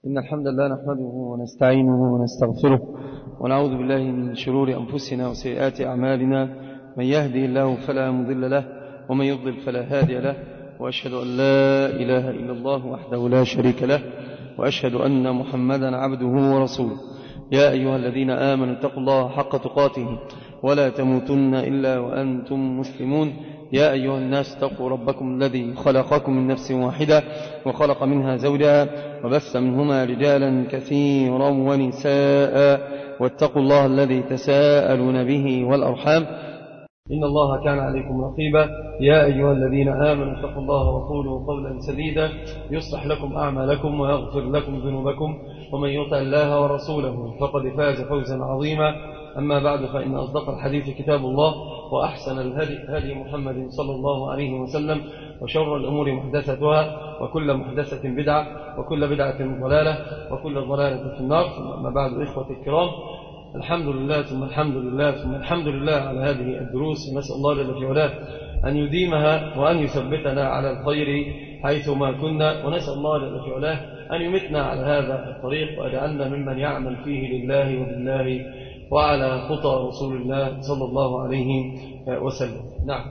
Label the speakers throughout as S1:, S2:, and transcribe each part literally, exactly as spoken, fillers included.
S1: إن الحمد لله نحمده ونستعينه ونستغفره ونعوذ بالله من شرور أنفسنا وسيئات أعمالنا. من يهدي الله فلا مضل له ومن يضلل فلا هادي له، وأشهد أن لا إله إلا الله وحده لا شريك له، وأشهد أن محمدا عبده ورسوله. يا أيها الذين آمنوا اتقوا الله حق تقاته ولا تموتن إلا وأنتم مسلمون. يا أيها الناس اتقوا ربكم الذي خلقكم من نفس واحدة وخلق منها زوجها وبث منهما رجالا كثيرا ونساء، واتقوا الله الذي تساءلون به والأرحام إن الله كان عليكم رقيبا. يا أيها الذين آمنوا اتقوا الله وقولوا قولا سديدا يصلح لكم أعمالكم ويغفر لكم ذنوبكم، ومن يطع الله ورسوله فقد فاز فوزا عظيما. أما بعد، فإن أصدق الحديث كتاب الله، وأحسن الهدي هدي محمد صلى الله عليه وسلم، وشر الأمور محدثتها، وكل محدثة بدعة، وكل بدعة ضلالة، وكل ضلالة في النار. أما بعد، إخوة الكرام، الحمد لله ثم الحمد لله ثم الحمد لله على هذه الدروس، ونسأل الله جل في علاه أن يديمها وأن يثبتنا على الخير حيثما كنا، ونسأل الله جل في علاه أن يمتنا على هذا الطريق ويجعلنا ممن يعمل فيه لله وبالله وعلى خطى رسول الله صلى الله عليه وسلم. نعم.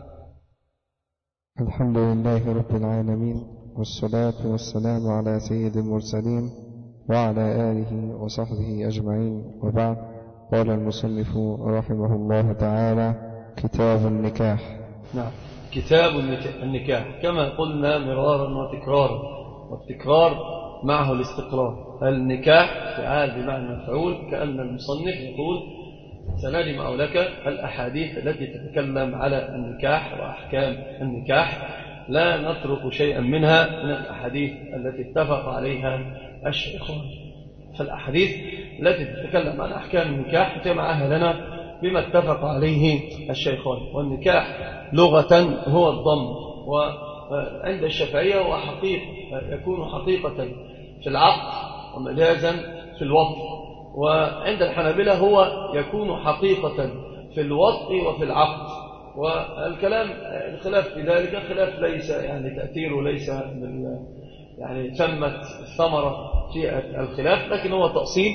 S2: الحمد لله رب العالمين، والصلاة والسلام على سيد المرسلين وعلى آله وصحبه أجمعين، وبعد. قال المصنف رحمه الله تعالى: كتاب النكاح.
S1: نعم، كتاب النكاح كما قلنا مرارا وتكرارا، والتكرار معه الاستقرار. النكاح فعال بمعنى مفعول، كأن المصنف يقول: سنجمع لك الأحاديث التي تتكلم على النكاح وأحكام النكاح، لا نترك شيئا منها من الأحاديث التي اتفق عليها الشيخون. فالأحاديث التي تتكلم عن أحكام النكاح جمعها لنا بما اتفق عليه الشيخون. والنكاح لغة هو الضم، وعند الشافعية هو حقيقة، يكون حقيقة في العقد ومجازا في الوطء، وعند الحنابلة هو يكون حقيقة في الوطء وفي العقد. والكلام الخلاف في ذلك خلاف ليس يعني تأثيره ليس من يعني ثمة الثمرة في الخلاف، لكن هو تأصيل.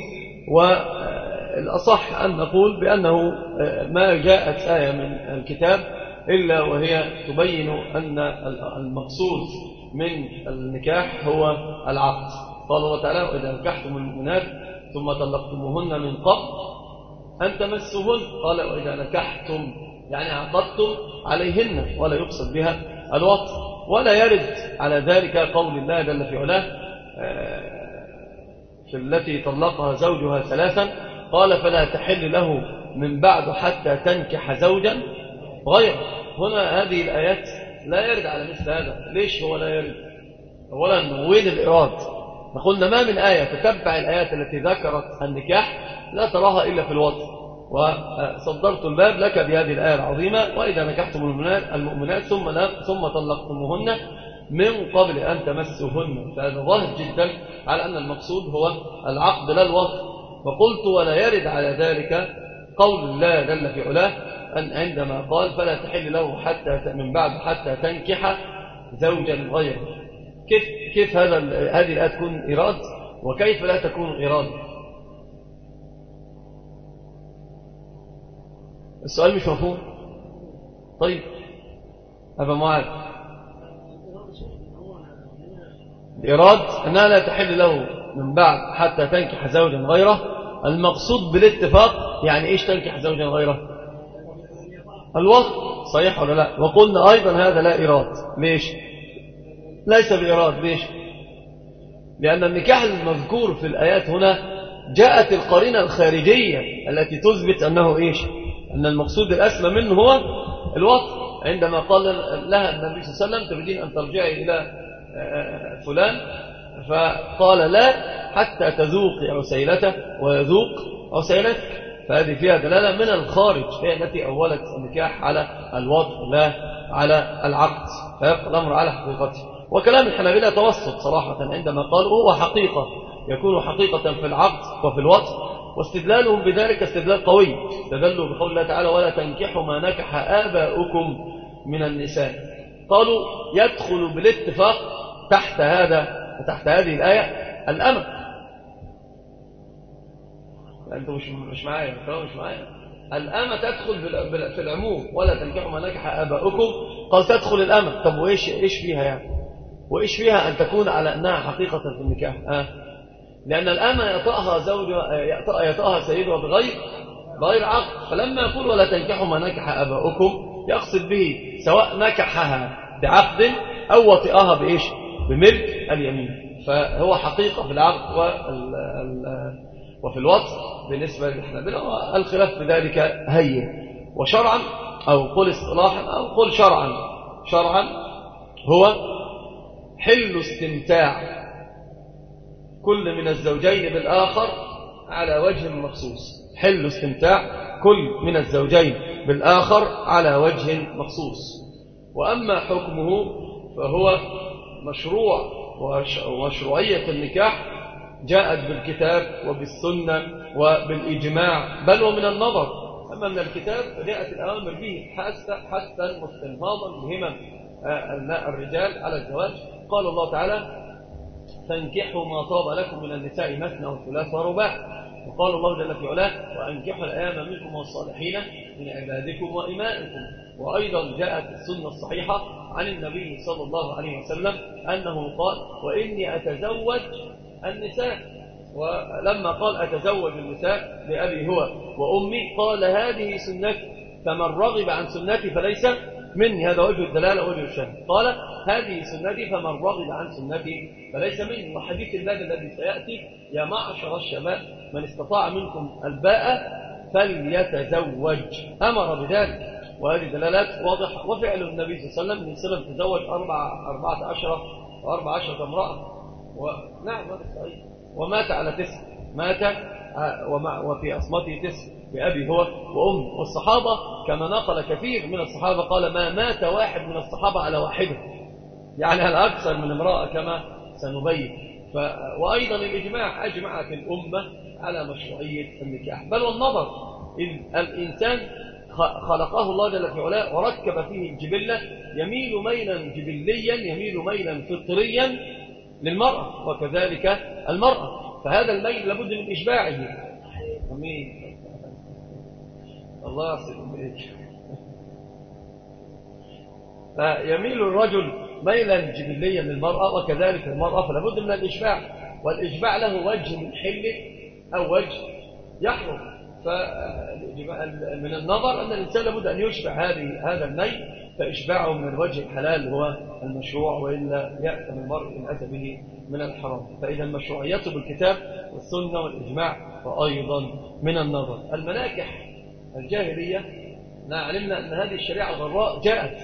S1: والأصح أن نقول بأنه ما جاءت آية من الكتاب إلا وهي تبين أن المقصود من النكاح هو العقد. قال الله تعالى: وإذا نكحتم المؤمنات ثم طلقتموهن من قبل أن تمسوهن، قال: وإذا نكحتم يعني عقدتم عليهن، ولا يقصد بها الوطء. ولا يرد على ذلك قول الله جل في علاه في التي طلقها زوجها ثلاثا قال: فلا تحل له من بعد حتى تنكح زوجا غيره. هنا هذه الآيات لا يرد على مثل هذا. ليش هو لا يرد؟ أولا، وين الإراد؟ فقلنا ما من آية تتبع الآيات التي ذكرت النكاح لا تراها إلا في الوطء. وصدرت الباب لك بهذه الآية العظيمة: وإذا نكحتم المؤمنات ثم ثم طلقتموهن من قبل أن تمسوهن. فهذا ظاهر جدا على أن المقصود هو العقد لا الوطء. وقلت: ولا يرد على ذلك قول الله جل في علاه أن عندما قال: فلا تحل له حتى من بعد حتى تنكح زوجا غيره. كيف كيف هذا هذه الآية تكون إراد، وكيف لا تكون إراد؟ السؤال مش مفهوم. طيب أبا معاذ، الإراد أنها لا تحل له من بعد حتى تنكح زوجا غيره. المقصود بالاتفاق يعني إيش تنكح زوجا غيره؟ الوطء، صحيح ولا لا؟ وقلنا أيضا هذا لا إراد. ليش؟ ليس بإراد. ليش؟ لأن النكاح المذكور في الآيات هنا جاءت القرينة الخارجية التي تثبت أنه إيش؟ أن المقصود الأسمى منه هو الوطء. عندما قال لها النبي صلى الله عليه وسلم: تريدين أن ترجعي إلى فلان؟ فقال: لا حتى تذوقي عسيلته ويذوق عسيلتك. فهذه فيها دلالة من الخارج، هي التي أولت النكاح على الوطء لا على العقد، فيبقى الأمر على حقيقته. وكلام الحنابلة توسط صراحة عندما قالوا هو حقيقة، يكون حقيقة في العقد وفي الوطء. واستدلالهم بذلك استدلال قوي، استدلوا بقول الله تعالى: ولا تنكحوا ما نكح آباؤكم من النساء. قالوا يدخل بالاتفاق تحت هذا تحت هذه الآية الأمة، أنتوا مش مش معايا مش معايا الأمة تدخل في العموم ولا تنكحوا ما نكح آباؤكم، قال تدخل الأمة. طب وإيش إيش فيها يعني؟ وإيش فيها أن تكون على أنها حقيقة في النكاح؟ آه. لأن الأمة يطأها زوج يطأها سيدها بغير بغير عقد، فلما يقول ولا تنكحوا ما نكح آباؤكم يقصد به سواء نكحها بعقد أو وطئها بإيش؟ بملك اليمين. فهو حقيقة في العقد وفي الوطء بالنسبة للحنابلة، والخلاف في ذلك هين. وشرعا أو قل اصطلاحا أو قل شرعا، شرعا هو حل استمتاع كل من الزوجين بالآخر على وجه مخصوص. حل استمتاع كل من الزوجين بالآخر على وجه مخصوص. وأما حكمه فهو مشروع، ومشروعية النكاح جاءت بالكتاب وبالسنة وبالإجماع بل ومن النظر. أما من الكتاب جاءت الأوامر به حثا واستنهاضا بهمم الرجال على الزواج. قال الله تعالى فانكحوا ما طاب لكم من النساء مثنى وثلاث ورباع. وقال الله جل في علاه وأنكحوا الأيام منكم والصالحين من عبادكم وإمائكم. وأيضا جاءت السنة الصحيحة عن النبي صلى الله عليه وسلم أنه قال وإني أتزوج النساء. ولما قال أتزوج النساء بأبي هو وأمي قال هذه سنتي فمن رغب عن سنتي فليس مني. هذا وجه الدلالة وجه الشهد. قال هذه سنتي فمن رغب عن سنتي فليس مني. وحديث الباب الذي سيأتي يا معشر الشباب من استطاع منكم الباء فليتزوج أمر بذلك. وهذه دلالات واضحة. وفعل النبي صلى الله عليه وسلم من سلم تزوج أربعة أربعة عشر وأربعة عشر امرأة. ونعم هذا صحيح. ومات على تسع، مات وفي أصمته تسع بأبي هو وأم. والصحابة كما نقل كثير من الصحابة قال ما مات واحد من الصحابة على واحدة، يعني على أكثر من امرأة كما سنبين. ف... وأيضا الإجماع أجمعت الأمة على مشروعية النكاح بل والنظر. إذ الإنسان خلقه الله جل في علاه وركب فيه الجبلة يميل ميلا جبليا يميل ميلا فطريا للمرأة وكذلك المرأة. فهذا الميل لابد من إشباعه. أمين الله يصل إليك. فيميل الرجل ميلا جبليا للمرأة وكذلك المرأة، فلابد من الإشباع. والإشباع له وجه من حله أو وجه يحرم. فمن النظر أن الإنسان لابد أن يشبع هذه هذا الميل، فإشباعه من الوجه الحلال هو المشروع، وإلا يأتم المرء إن أتى به من الحرام. فإذا مشروعيته بالكتاب والسنة والإجماع وأيضا من النظر. المناكح الجاهلية علمنا أن هذه الشريعة الغراء جاءت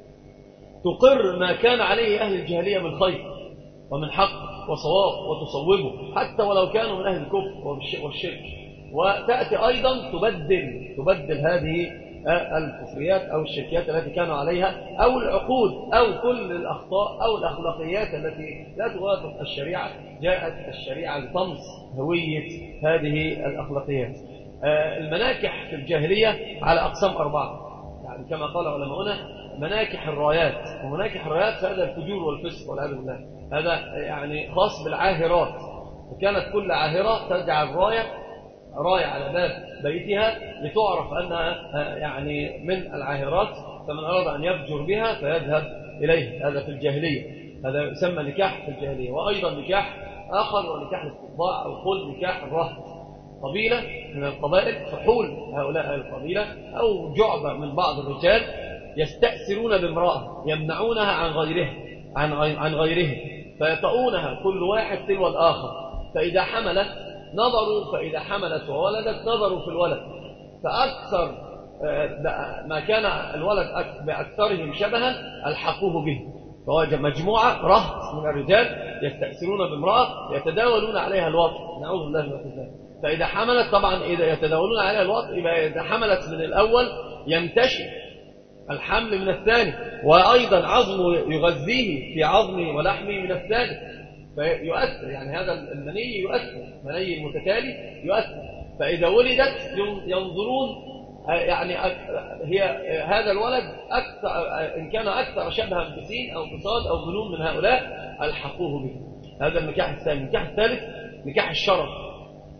S1: تقر ما كان عليه أهل الجاهلية من خير ومن حق وصواب وتصوبه حتى ولو كانوا من أهل الكفر والشرك. وتأتي أيضا تبدل تبدل هذه الكفريات أو الشركيات التي كانوا عليها أو العقود أو كل الأخطاء أو الأخلاقيات التي لا توافق الشريعة. جاءت الشريعة لتمس هوية هذه الأخلاقيات. المناكح في الجاهلية على أقسام أربعة، يعني كما قال علماؤنا مناكح الرايات. ومناكح الرايات هذا الفجور والفسق والعياذ بالله، هذا يعني خاص بالعاهرات. وكانت كل عاهرة تجعل راية راية على باب بيتها لتعرف أنها يعني من العاهرات، فمن أراد أن يفجر بها فيذهب إليه. هذا في الجاهلية، هذا يسمى نكاح في الجاهلية. وأيضا نكاح آخر ونكاح الاستطباع أو قل نكاح الرهط. قبيلة من القبائل فحول هؤلاء القبيلة أو جعبة من بعض الرجال يستأثرون بامرأة يمنعونها عن غيره عن عن غيره فيطؤونها كل واحد تلو الآخر. فإذا حملت نظروا فإذا حملت وولدت نظروا في الولد، فأكثر ما كان الولد بأكثرهم شبها ألحقوه به. فوجد مجموعة رهط من الرجال يستأثرون بامرأة يتداولون عليها الوطء، نعوذ بالله من ذلك. فإذا حملت طبعا إذا يتداولون عليها الوطء يبقى إذا حملت من الأول ينتشر الحمل من الثاني، وأيضا عظمه يغذيه في عظمه ولحمه من الثالث فيؤثر. يعني هذا المني يؤثر، مني المتتالي يؤثر. فإذا ولدت ينظرون يعني هي هذا الولد أكثر إن كان أكثر شبها بسين أو بصاد أو بنون من هؤلاء ألحقوه به. هذا النكاح الثاني. النكاح الثالث نكاح الشرف.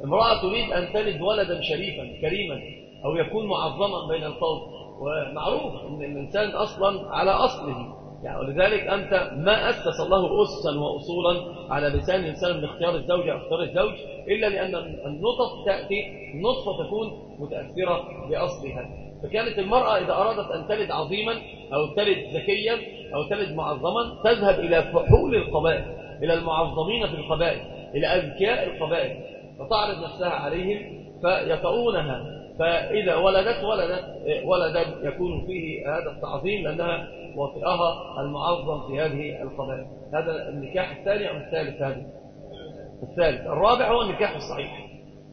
S1: امرأة تريد أن تلد ولدا شريفا كريما أو يكون معظما بين القوم، ومعروف أن الإنسان أصلا على أصله يعني، ولذلك أنت ما أسس الله أسسا وأصولا على لسان الإنسان من اختيار الزوجة أو اختيار الزوج إلا لأن النطف تأتي النطفة تكون متأثرة بأصلها. فكانت المرأة إذا أرادت أن تلد عظيما أو تلد ذكيا أو تلد معظما تذهب إلى فحول القبائل، إلى المعظمين في القبائل، إلى أذكياء القبائل، فتعرض نفسها عليهم فيطؤونها، فإذا ولدت ولدت ولدا يكون فيه هذا التعظيم لأنها وطئها المعظم في هذه القبائل. هذا النكاح الثاني أو الثالث؟ هذا الثالث. الرابع هو النكاح الصحيح.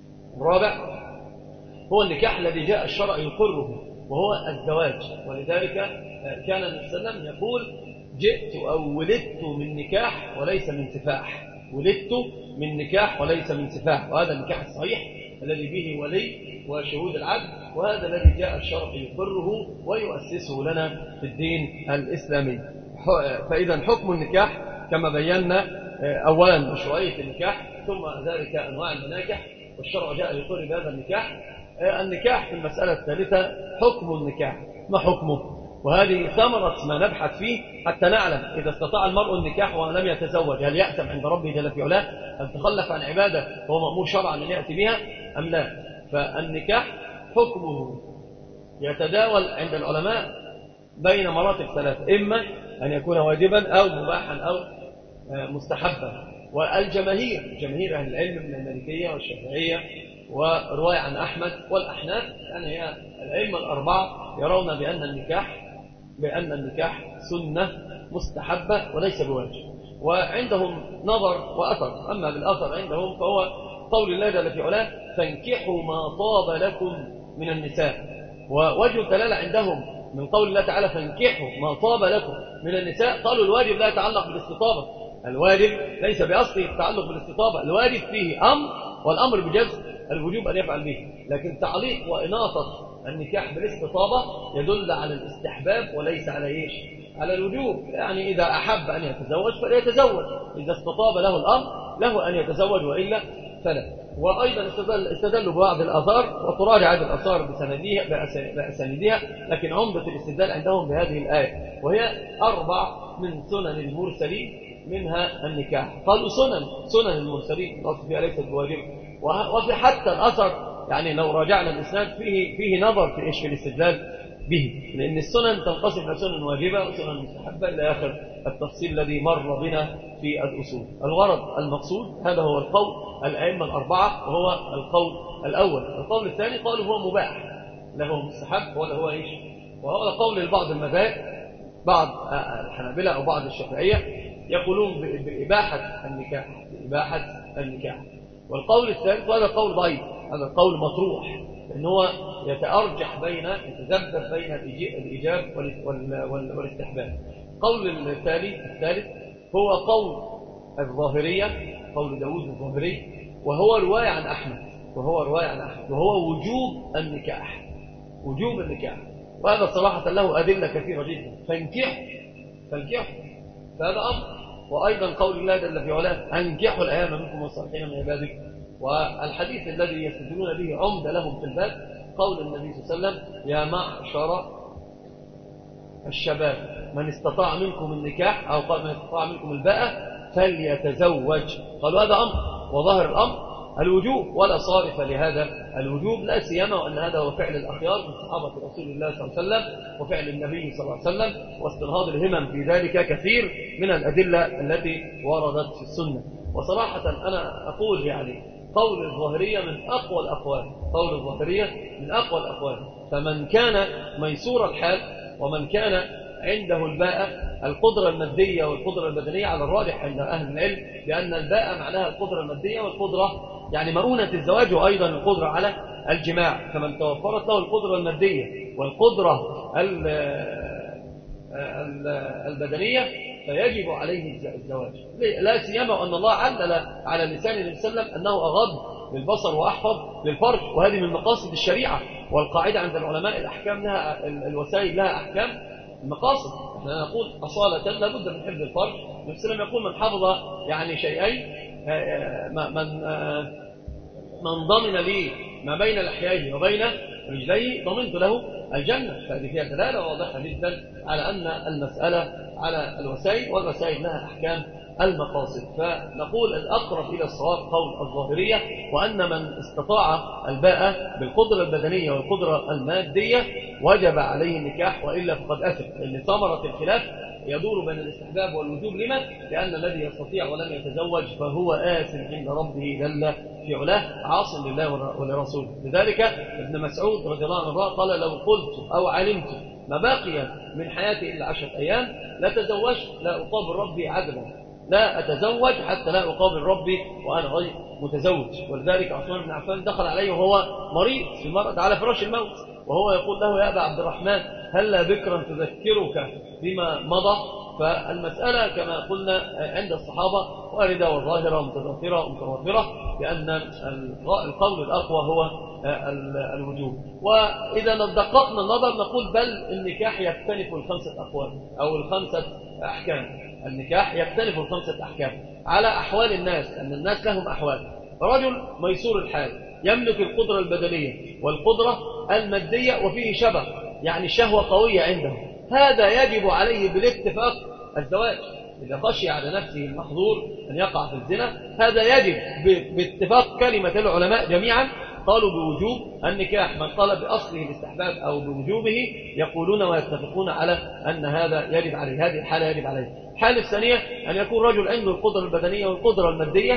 S1: الرابع هو النكاح الذي جاء الشرع يقره وهو الزواج، ولذلك كان النبي صلى الله عليه وسلم يقول جئت أو ولدت من نكاح وليس من سفاح، ولدت من نكاح وليس من سفاح. وهذا النكاح الصحيح الذي به ولي وشهود العدل، وهذا الذي جاء الشرع يقره ويؤسسه لنا في الدين الإسلامي. فإذا حكم النكاح كما بينا أولا مشروعية النكاح، ثم ذلك أنواع المناكح، والشرع جاء يقر بهذا النكاح. النكاح في المسألة الثالثة حكم النكاح، ما حكمه؟ وهذه ثمرة ما نبحث فيه حتى نعلم إذا استطاع المرء النكاح ولم يتزوج هل يأثم عند ربه جل في علاه؟ هل تخلف عن عبادة وهو مأمور شرعا أن يأتي بها أم لا؟ فالنكاح حكمه يتداول عند العلماء بين مراتب ثلاثة، إما أن يكون واجبا أو مباحا أو مستحبا. والجماهير جماهير أهل العلم من المالكية والشافعية ورواية عن أحمد والأحناف، يعني هي الأئمة الأربعة يرون بأن النكاح بأن النكاح سنة مستحبة وليس بواجب، وعندهم نظر وأثر. أما بالأثر عندهم فهو قول الله جل في علاه فانكحوا ما طاب لكم من النساء، ووجه الدلالة عندهم من قول الله تعالى فانكحوا ما طاب لكم من النساء قالوا الواجب لا يتعلق بالاستطابة، الواجب ليس بأصله التعلق بالاستطابة، الواجب فيه أمر والأمر بجزم الوجوب أن يفعل به، لكن تعليق وإناطة النكاح بالاستطابة يدل على الاستحباب وليس على إيش؟ على الوجوب. يعني إذا أحب أن يتزوج فليتزوج، إذا استطاب له الأمر له أن يتزوج وإلا فلا. وأيضا استدل استدلوا ببعض الآثار، وتراجع هذه الآثار بسندها بأسانيدها، لكن عمدة الاستدلال عندهم بهذه الآية، وهي أربع من سنن المرسلين منها النكاح. قالوا سنن سنن المرسلين الأصل فيها ليست بواجبة. وفي حتى الأثر يعني لو راجعنا الإسناد فيه فيه نظر في إيش في الاستدلال به، لأن السنن تنقسم إلى سنن واجبة وسنن مستحبة إلى آخر التفصيل الذي مر بنا في الأصول. الغرض المقصود هذا هو القول الأئمة الأربعة، وهو القول الأول. القول الثاني قالوا هو مباح، لا هو مستحب ولا هو إيش، وهو قول لبعض المذاهب، بعض الحنابلة أو بعض الشافعية يقولون بإباحة النكاح، بإباحة النكاح. والقول الثالث وهذا قول ضعيف، هذا القول مطروح، لأن هو يتأرجح بين يتذبذب بين الإيجاب والاستحباب. قول الثالث الثالث هو قول الظاهرية، قول داود الظاهري، وهو رواية عن أحمد وهو رواية عن أحمد وهو وجوب النكاح، وجوب النكاح. وهذا صراحة له أدلة كثيرة جدا. فانكحوا فانكحوا فهذا أمر. وأيضا قول الله جل في علاه أنكحوا الأيام منكم والصالحين من عبادكم. والحديث الذي يستدلون به عمدة لهم في الباب قول النبي صلى الله عليه وسلم يا معشر الشباب من استطاع منكم النكاح، أو قال من استطاع منكم الباءة فليتزوج. قالوا هذا أمر، وظاهر الأمر الوجوب ولا صارف لهذا الوجوب، لا سيما وأن هذا هو فعل الأخيار من صحابة رسول الله صلى الله عليه وسلم وفعل النبي صلى الله عليه وسلم، واستنهاض الهمم في ذلك كثير من الأدلة التي وردت في السنة. وصراحة أنا أقول يعني قول الظاهرية من أقوى الأقوال، قول الظاهرية من أقوى الأقوال. فمن كان ميسور الحال ومن كان عنده الباءة القدرة المادية والقدرة البدنية، على الراجح عند أهل العلم بأن الباءة معناها القدرة المادية والقدرة يعني مؤونة الزواج، وأيضا القدرة على الجماع. فمن توفرت له القدرة المادية والقدرة البدنية فيجب عليه الزواج، لا سيما أن الله علل على لسان النبي صلى الله عليه وسلم أنه أغض للبصر وأحفظ للفرج، وهذه من مقاصد الشريعة. والقاعدة عند العلماء الأحكام لها الوسائل لها أحكام المقاصد. احنا نقول أصالة لابد من حفظ الفرج. النبي صلى الله عليه وسلم يقول من حفظ يعني شيئين من من ضمن لي ما بين لحييه وبين رجليه ضمنت له الجنة. فهذه فيها دلالة واضحة جدا على أن المسألة على الوسائل، والوسائل لها أحكام المقاصد. فنقول الأقرب إلى الصواب قول الظاهرية، وأن من استطاع الباءة بالقدرة البدنية والقدرة المادية وجب عليه النكاح، وإلا فقد أثم. لأن ثمرة الخلاف يدور بين الاستحباب والوجوب. لما؟ لأن الذي يستطيع ولم يتزوج فهو آثم عند ربه جل في علاه، عاص لله ولرسوله. لذلك ابن مسعود رضي الله عنه قال: لو قلت أو علمت ما بقي من حياتي إلا عشرة أيام لتزوجت لا أقابل ربي عدلا، لا أتزوج حتى لا أقابل ربي وأنا غير متزوج. ولذلك عثمان بن عفان دخل عليه وهو مريض في مرض على فراش الموت، وهو يقول له: يا أبا عبد الرحمن هلا بكرا تذكرك بما مضى. فالمسألة كما قلنا عند الصحابة واردة وظاهرة ومتضافرة ومتوافرة، لأن القول الأقوى هو الوجوب. وإذا دققنا النظر نقول بل النكاح يختلف الخمسة أقوال أو الخمسة أحكام. النكاح يختلف الخمسة أحكام على أحوال الناس، أن الناس لهم أحوال. رجل ميسور الحال يملك القدرة البدنية والقدرة المادية وفيه شبه، يعني الشهوة قوية عنده، هذا يجب عليه بالاتفاق الزواج. إذا خشي على نفسه المحظور أن يقع في الزنا، هذا يجب باتفاق كلمة العلماء جميعا قالوا بوجوب النكاح. من قال بأصله الاستحباب أو بوجوبه يقولون ويتفقون على أن هذا يجب عليه، هذه الحالة يجب عليه. الحالة الثانية أن يكون رجل عنده القدرة البدنية والقدرة المادية،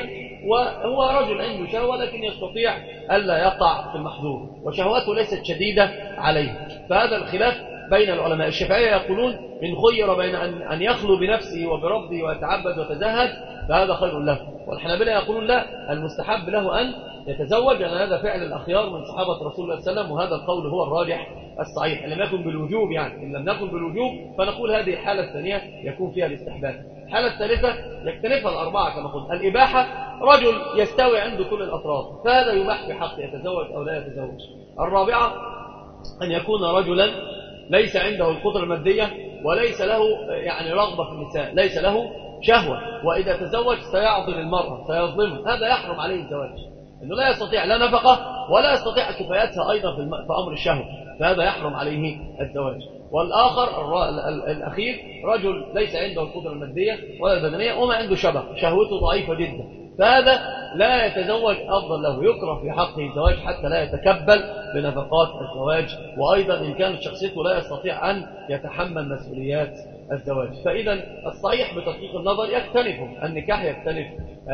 S1: وهو رجل عنده شهوة لكن يستطيع ألا يقع في المحظور وشهواته ليست شديدة عليه. فهذا الخلاف بين العلماء. الشافعية يقولون إن خير بين أن يخلو بنفسه وبربه ويتعبد ويتزهد فهذا خير له. والحنابلة يقولون لا، المستحب له أن يتزوج، لأن هذا فعل الأخيار من صحابة رسول الله صلى الله عليه وسلم، وهذا القول هو الراجح الصحيح. إن لم يكن بالوجوب، يعني إن لم يكن بالوجوب فنقول هذه الحالة الثانية يكون فيها الاستحباب. الحالة الثالثة يكتنفها الأربعة كما قلت. الإباحة، رجل يستوي عنده كل الأطراف فهذا يباح في حق يتزوج أو لا يتزوج. الرابعة أن يكون رجلا ليس عنده القدرة المادية وليس له يعني رغبة في النساء، ليس له شهوة، وإذا تزوج سيعضل المرأة سيظلمها، هذا يحرم عليه الزواج، إنه لا يستطيع لا نفقة ولا يستطيع كفايتها أيضا في أمر الشهوة، فهذا يحرم عليه الزواج. والآخر الأخير رجل ليس عنده القدرة المادية ولا البدنية وما عنده شبه، شهوته ضعيفة جدا، فهذا لا يتزوج، أفضل له يكره في حقه الزواج حتى لا يتكبل بنفقات الزواج، وأيضا إن كانت شخصيته لا يستطيع أن يتحمل مسؤوليات الزواج. فإذا الصحيح بتدقيق النظر يختلف النكاح، يختلف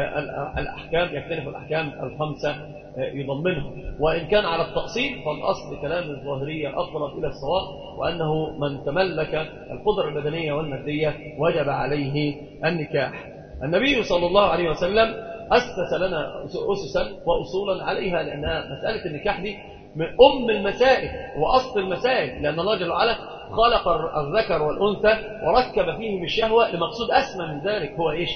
S1: الأحكام، يختلف الأحكام الخمسة يضمنها. وإن كان على التقسيم فالأصل كلام الظاهرية أقرب إلى الصواب، وأنه من تملك القدرة البدنية والمادية وجب عليه النكاح. النبي صلى الله عليه وسلم أسس لنا أسسا وأصولا عليها، لأنها مسألة النكاح دي من أم المسائل وأصل المسائل، لأن الله جل وعلا خلق الذكر والأنثى وركب فيهم الشهوة لمقصود أسمى من ذلك، هو إيش؟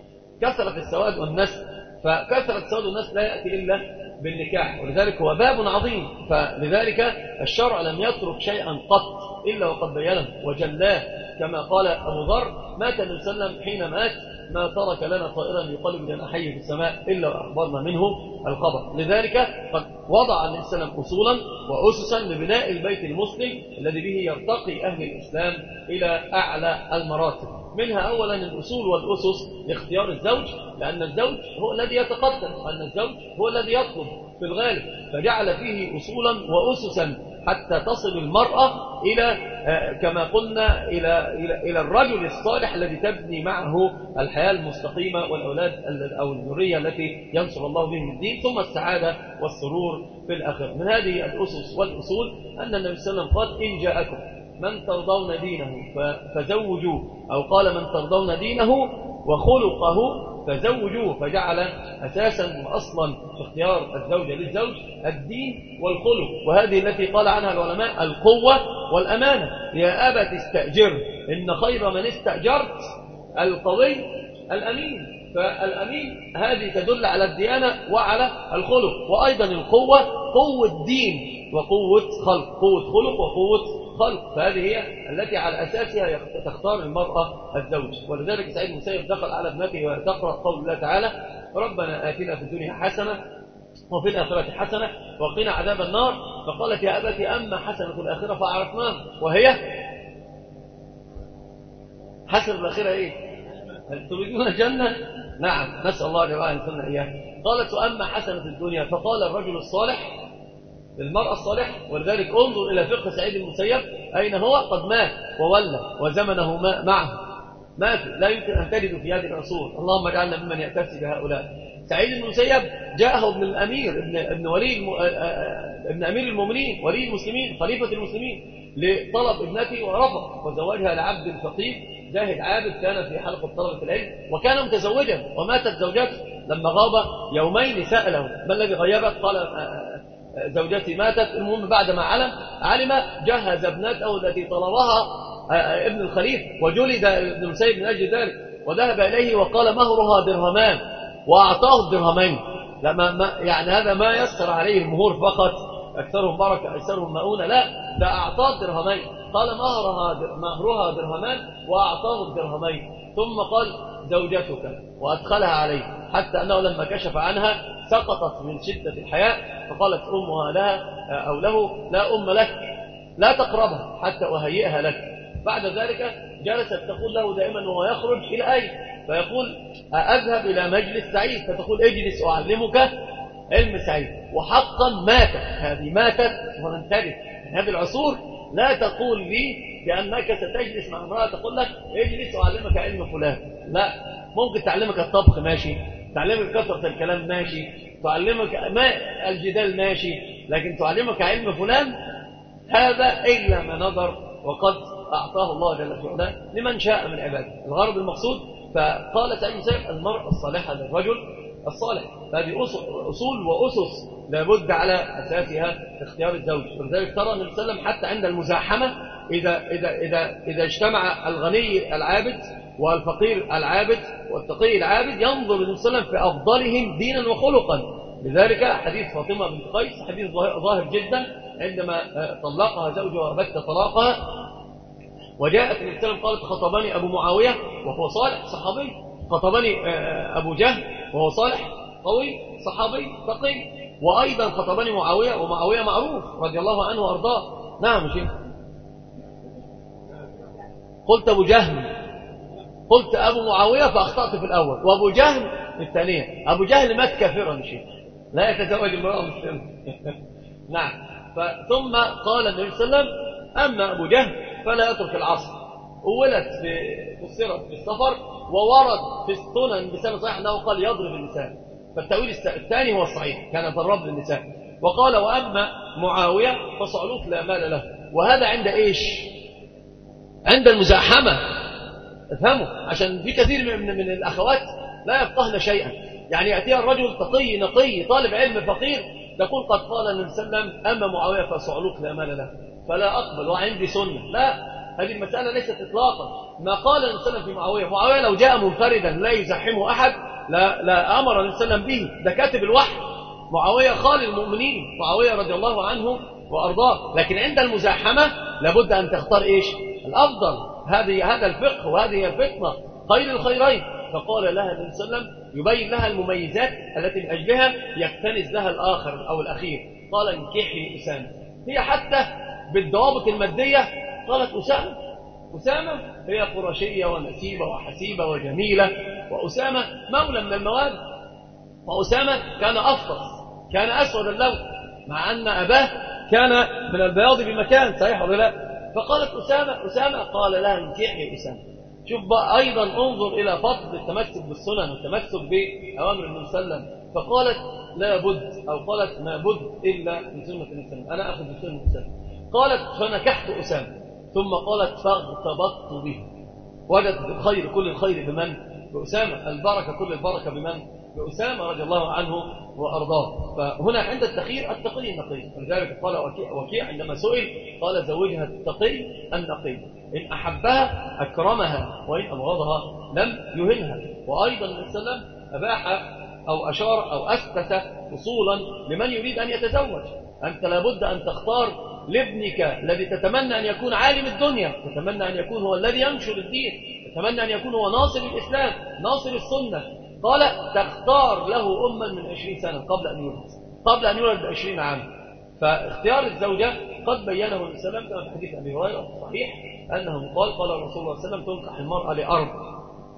S1: كثرة السواد والنسل. فكثرة السواد والنسل لا يأتي إلا بالنكاح، ولذلك هو باب عظيم. فلذلك الشرع لم يترك شيئا قط إلا وقد بينه وجلاه، كما قال أبو ذر: مات النبي صلى الله عليه وسلم حين مات ما ترك لنا طائرا يقلب جناحيه في السماء إلا وأخبرنا منه الخبر. لذلك قد وضع النبي صلى الله عليه وسلم أصولا وأسسا لبناء البيت المسلم الذي به يرتقي أهل الإسلام إلى أعلى المراتب. منها أولا الأصول والأسس لاختيار الزوج، لأن الزوج هو الذي يتقدم، وأن الزوج هو الذي يطلب في الغالب، فجعل فيه أصولا وأسسا حتى تصل المرأة إلى كما قلنا إلى إلى إلى الرجل الصالح الذي تبني معه الحياة المستقيمة والأولاد أو الذرية التي ينصر الله بهم الدين، ثم السعادة والسرور في الآخرة. من هذه الأسس والأصول أن النبي صلى الله عليه وسلم قال: إن جاءكم من ترضون دينه فزوجوه، أو قال: من ترضون دينه وخلقه فزوجوه، فجعل أساسا وأصلا في اختيار الزوجة للزوج الدين والخلق، وهذه التي قال عنها العلماء القوة والأمانة. يا أبت استأجر إن خير من استأجرت القوي الأمين. فالأمين هذه تدل على الديانة وعلى الخلق، وأيضا القوة قوة دين وقوة خلق، قوة خلق وقوة خلق، فهذه هي التي على أساسها تختار المرأة الزوج. ولذلك سعيد المسيب دخل على ابنته وتقرأ قول الله تعالى: ربنا آتنا في الدنيا حسنة
S3: وفي الآخرة حسنة وقنا عذاب النار. فقالت يا أبتي أما حسنة الآخرة فعرفناها، وهي حسنة الآخرة إيه؟ هل تريدون الجنة؟ نعم، نسأل الله جل وعلا أن يكون إياه. قالت وأما حسنة الدنيا فقال الرجل الصالح للمرأة الصالح. ولذلك انظر إلى فقه سعيد المسيب، أين هو؟ قد مات وولى وزمنه معه، مات، لا يمكن أن تجد في هذه العصور. اللهم اجعلنا ممن يأتسي بهؤلاء. سعيد المسيب جاءه ابن الأمير ابن, ابن ولي الم... ابن أمير المؤمنين ولي المسلمين خليفة المسلمين لطلب ابنته، ورفض وزوجها لعبد فقير زاهد عابد كان في حلقة طلبة العلم، وكان متزوجا وماتت زوجته. لما غاب يومين سأله ما الذي غيبك؟ قال زوجتي ماتت. المهم بعد ما علم علم جهز ابنته التي طلبها ابن الخليفة، وجلد ابن المسيب من أجل ذلك، وذهب إليه وقال مهرها درهمان، وأعطاه الدرهمين. لما ما يعني هذا ما يسر عليه المهور فقط، أكثرهم بركة أكثرهم مؤونة، لا، ده أعطاه الدرهمين. قال مهرها مهرها درهمان وأعطاه الدرهمين، ثم قال زوجتك، وأدخلها عليه، حتى أنه لما كشف عنها سقطت من شدة الحياء، فقالت أمها لها أو له لا أم لك، لا تقربها حتى أهيئها لك. بعد ذلك جلست تقول له دائما وهو يخرج إلى أين؟ فيقول أذهب إلى مجلس سعيد، فتقول اجلس أعلمك علم سعيد. وحقا ماتت، هذه ماتت ولم ترث. من هذه العصور لا تقول لي بأنك ستجلس مع امرأة تقول لك اجلس أعلمك علم فلان، لا، ممكن تعلمك الطبخ ماشي، تعلمك كثرة الكلام ماشي، تعلمك ما الجدال ماشي، لكن تعلمك علم فلان هذا إلا ما نظر، وقد أعطاه الله جل وعلا لمن شاء من عباده. الغرض المقصود. فقال سعيد المسيب المرأة الصالحة للرجل الصالح. هذه أصول وأسس لابد على أساسها اختيار الزوج. ولذلك ترى النبي صلى الله عليه وسلم حتى عند المزاحمة إذا, إذا, إذا, إذا اجتمع الغني العابد والفقير العابد والتقي العابد ينظر النبي صلى الله عليه وسلم في أفضلهم دينا وخلقا. لذلك حديث فاطمة بنت قيس حديث ظاهر جدا، عندما طلقها زوجها وبت طلاقها وجاءت النبي صلى الله عليه وسلم قالت خطبني أبو معاوية وهو صالح صحابي، خطبني أبو جهل وهو صالح قوي صحابي تقي، وأيضا خطبني معاوية ومعاوية معروف رضي الله عنه وأرضاه. نعم شيخ. قلت أبو جهل، قلت أبو معاوية فأخطأت في الأول، وأبو جهل في الثانية. أبو جهل مات كافرا شيخ، لا يتزوج امرأة مسلمة. نعم. ثم قال النبي صلى الله عليه وسلم أما أبو جهل فلا يترك العصر، ولد في السرة في السفر، وورد في السنن بسنة صحيح أنه قال يضرب النساء، فالتأويل الثاني هو الصحيح، كان ضرب للنساء. وقال وأما معاوية فصعلوك لا مال له. وهذا عند إيش؟ عند المزاحمة. افهموا، عشان في كثير من, من الأخوات لا يفقهن شيئا. يعني يأتيها الرجل تقي نقي طالب علم فقير، تقول قد قال النبي صلى الله عليه وسلم أما معاوية فصعلوك لا مال له فلا أقبل وعندي سنة. لا، هذه المسألة ليست إطلاقا. ما قال النبي صلى الله عليه وسلم في معاوية، معاوية لو جاء منفردا لا يزحمه أحد لا, لا أمر النبي صلى الله عليه وسلم به، ده كاتب الوحي. معاوية خال المؤمنين، معاوية رضي الله عنه وأرضاه. لكن عند المزاحمة لابد أن تختار إيش؟ الأفضل. هذه هذا الفقه وهذه هي الفتنة، خير الخيرين. فقال لها النبي صلى الله عليه وسلم يبين لها المميزات التي من أجلها يكتنز لها الآخر أو الأخير. قال انكحي أسامة. هي حتى بالضوابط المادية قالت أسامة. أسامة هي قرشية ونسيبة وحسيبة وجميلة، وأسامة مولى من المواد، وأسامة كان أفطس، كان أسود اللون، مع أن أباه كان من البياض بمكان، صحيح ولا لا؟ فقالت أسامة أسامة قال لها انكحي أسامة. شوف بقى أيضا انظر إلى فضل التمسك بالسنن والتمسك بأوامر النبي صلى الله عليه وسلم. فقالت لا بد، أو قالت ما بد إلا من سنة النبي صلى الله عليه وسلم، أنا أخذ بسنة النبي صلى الله عليه وسلم. قالت فنكحت أسامة، ثم قالت فاغتبطت به. وجدت الخير كل الخير بمن؟ بأسامة. البركة كل البركة بمن؟ بأسامة رضي الله عنه وأرضاه. فهنا عند التخيير التقي النقي. ولذلك قال وكيع, وكيع عندما سئل قال زوجها التقي النقي، إن أحبها أكرمها وإن أبغضها لم يهنها. وأيضا النبي صلى الله عليه وسلم أباح أو أشار أو أسس أصولا لمن يريد أن يتزوج. أنت لابد أن تختار لابنك الذي تتمنى أن يكون عالم الدنيا، تتمنى أن يكون هو الذي ينشر الدين، تتمنى أن يكون هو ناصر الإسلام ناصر السنة، قال تختار له أما من عشرين سنة قبل أن يولد قبل أن يولد بعشرين عاما. فاختيار الزوجة قد بينه النبي صلى الله عليه وسلم كما في حديث أبي هريرة صحيح أنه قال قال الرسول صلى الله عليه وسلم تنكح المرأة لأربع: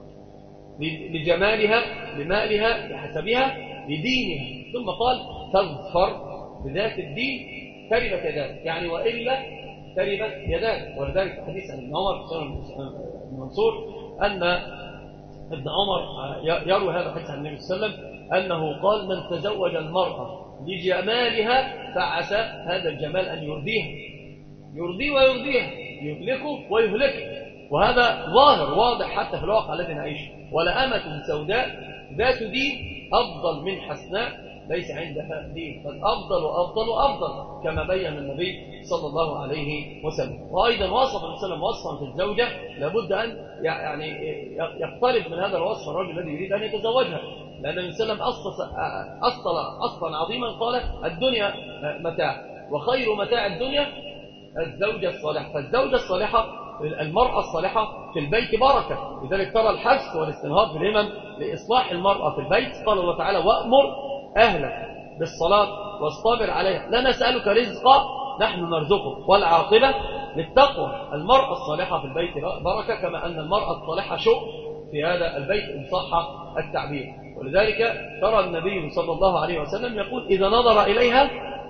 S3: لجمالها، لمالها، لحسبها، لدينها. ثم قال تظفر بذات الدين تربت يداك، يعني وإلا تربت يداك. ولذلك حديث عن ابن عمر في سنن المنصور أن ابن عمر يروي هذا الحديث عن النبي صلى الله عليه وسلم أنه قال من تزوج المرأة لجمالها فعسى هذا الجمال أن يرضيها، يرضيه ويرضيها، يهلكه ويهلكه. وهذا ظاهر واضح حتى في الواقع الذي نعيشه. ولأمة سوداء ذات دين أفضل من حسناء ليس عندها دين، بل أفضل وأفضل وأفضل كما بين النبي صلى الله عليه وسلم. وأيضا وصف النبي صلى الله عليه وسلم وصفا في الزوجة لابد أن يعني يقترب من هذا الوصف الرجل الذي يريد أن يتزوجها، لأن النبي صلى الله عليه وسلم أصل أصلا عظيما قال الدنيا متاع وخير متاع الدنيا الزوجة الصالحة. فالزوجة الصالحة المرأة الصالحة في البيت بركة. لذلك ترى الحث والاستنهاض بالهمم لإصلاح المرأة في البيت. قال الله تعالى وأمر أهلك بالصلاة واصطبر عليها لا نسألك رزقا نحن نرزقك والعاقبة للتقوى. المرأة الصالحة في البيت بركة، كما أن المرأة الصالحة شؤم في هذا البيت إن صح التعبير. ولذلك ترى النبي صلى الله عليه وسلم يقول إذا نظر إليها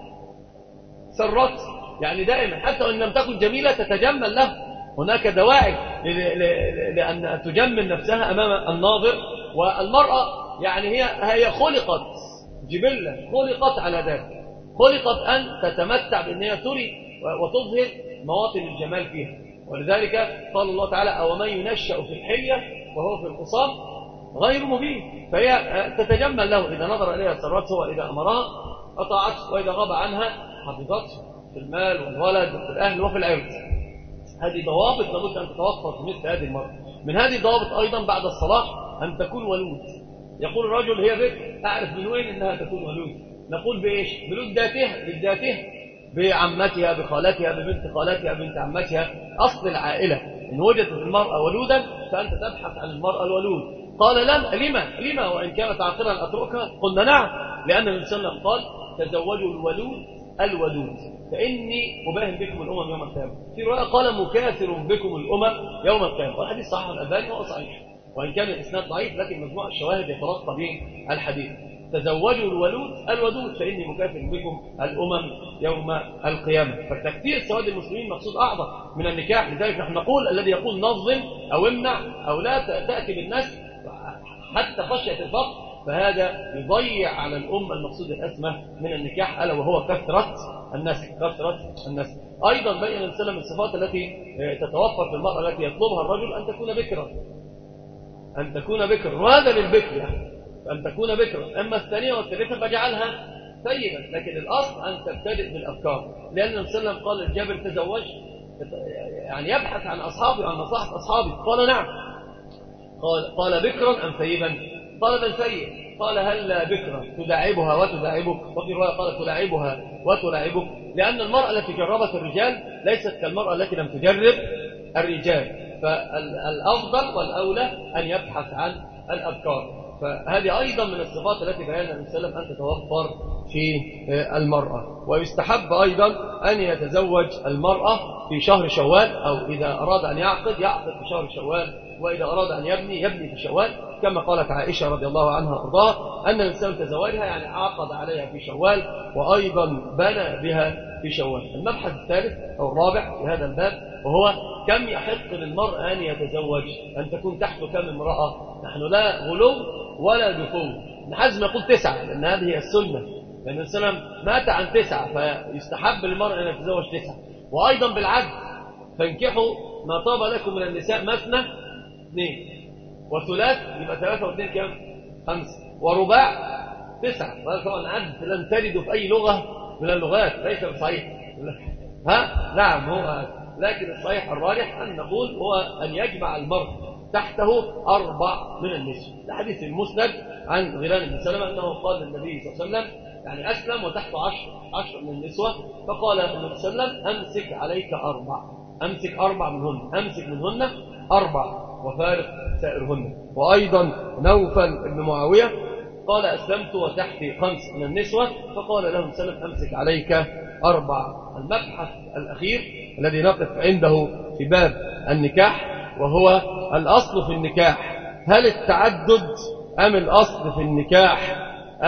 S3: سرت، يعني دائما حتى وإن لم تكن جميلة تتجمل له. هناك دواعي لأن تجمل نفسها أمام الناظر. والمرأة يعني هي هي خلقت جبلة، خلقت على ذلك، خلقت أن تتمتع بأن هي تري وتظهر مواطن الجمال فيها. ولذلك قال الله تعالى أومن ينشأ في الحلية وهو في الخصام غير مبين. فهي تتجمل له، إذا نظر إليها سرته وإذا أمرها أطاعته وإذا غاب عنها حفظته في المال والولد وفي الأهل وفي العرض. هذه ضوابط لابد أن تتوفر في مثل هذه المرأة. من هذه الضوابط أيضا بعد الصلاة أن تكون ولود. يقول الرجل هي بكر، أعرف من وين أنها تكون ولود؟ نقول بإيش؟ بلود ذاتها، لذاتها، بعمتها، بخالتها، ببنت خالتها، بنت عمتها، أصل العائلة. إن وجدت المرأة ولودا فأنت تبحث عن المرأة الولود. قال لم لما لما وإن كانت عاقلا أتركها؟ قلنا نعم، لأن النبي صلى الله عليه وسلم قال تزوجوا الولود الودود فإني مباهم بكم الأمم يوم القيامة. في رواية قال مكاثر بكم الأمم يوم القيامة. والحديث صحيح الألباني وهو صحيح، وإن كان الإسناد ضعيف لكن مجموع الشواهد يترقى به الحديث. تزوجوا الولود الودود فإني مكاثر بكم الأمم يوم القيامة. فالتكثير سواد المسلمين مقصود أعظم من النكاح. لذلك نحن نقول الذي يقول نظم أو امنع أو لا تأتي بالناس حتى خشية الفقر فهذا يضيع على الأمة المقصود الأسمى من النكاح ألا وهو كثرة النسل. كثرة النسل. أيضا بين النبي صلى الله عليه وسلم الصفات التي تتوفر في المرأة التي يطلبها الرجل أن تكون بكرا، أن تكون بكرا، وهذا للبكر يعني أن تكون بكرا. أما الثانية والثالثة فجعلها ثيبا، لكن الأصل أن تبتدئ بالأفكار. لأن النبي صلى الله عليه وسلم قال للجابر تزوج، يعني يبحث عن أصحابه عن نصيحة أصحابه. قال نعم. قال قال بكرا أم ثيبا؟ قال بل ثيب. قال هل بكرا تداعبها وتداعبك؟ وفي رواية قال تلاعبها وتلاعبك، لأن المرأة التي جربت الرجال ليست كالمرأة التي لم تجرب الرجال. فالأفضل والأولى أن يبحث عن الأبكار. فهذه أيضا من الصفات التي بيانها النبي صلى الله عليه وسلم أن تتوفر في المرأة. ويستحب أيضا أن يتزوج المرأة في شهر شوال، أو إذا أراد أن يعقد يعقد في شهر شوال، وإذا أراد أن يبني يبني في شوال، كما قالت عائشة رضي الله عنها وارضاها أن الإنسان تزوجها يعني عقد عليها في شوال وأيضا بنى بها في شوال. المبحث الثالث أو الرابع في هذا الباب وهو كم يحق للمرء أن يتزوج، أن تكون تحته كم امرأة. نحن لا غلو ولا دفو. ابن حزم يقول تسعة لأن هذه هي السنة، لأن السلام مات عن تسعة فيستحب للمرء أن يتزوج تسعة. وأيضا بالعدل فانكحوا ما طاب لكم من النساء مثنى اثنين وثلاث، يبقى ثلاثة واثنين كم؟ خمسة، ورباع تسعة. وهذا طبعا عدل لن تجد في أي لغة من اللغات، ليس بصحيح. ها؟ نعم هو، لكن الصحيح الراجح أن نقول هو أن يجمع المرء تحته أربع من النسوة. الحديث المسند عن غيلان بن سلمة أنه قال للنبي صلى الله عليه وسلم يعني أسلم وتحته عشر عشر من النسوة، فقال النبي صلى الله عليه وسلم أمسك عليك أربع، أمسك أربع منهن، أمسك منهن أربع. وفارق سائرهن. وأيضا نوفل بن معاوية قال أسلمت وتحتي خمس من النسوة، فقال لهم سلم أمسك عليك أربع. المبحث الأخير الذي نقف عنده في باب النكاح وهو الأصل في النكاح، هل التعدد أم الأصل في النكاح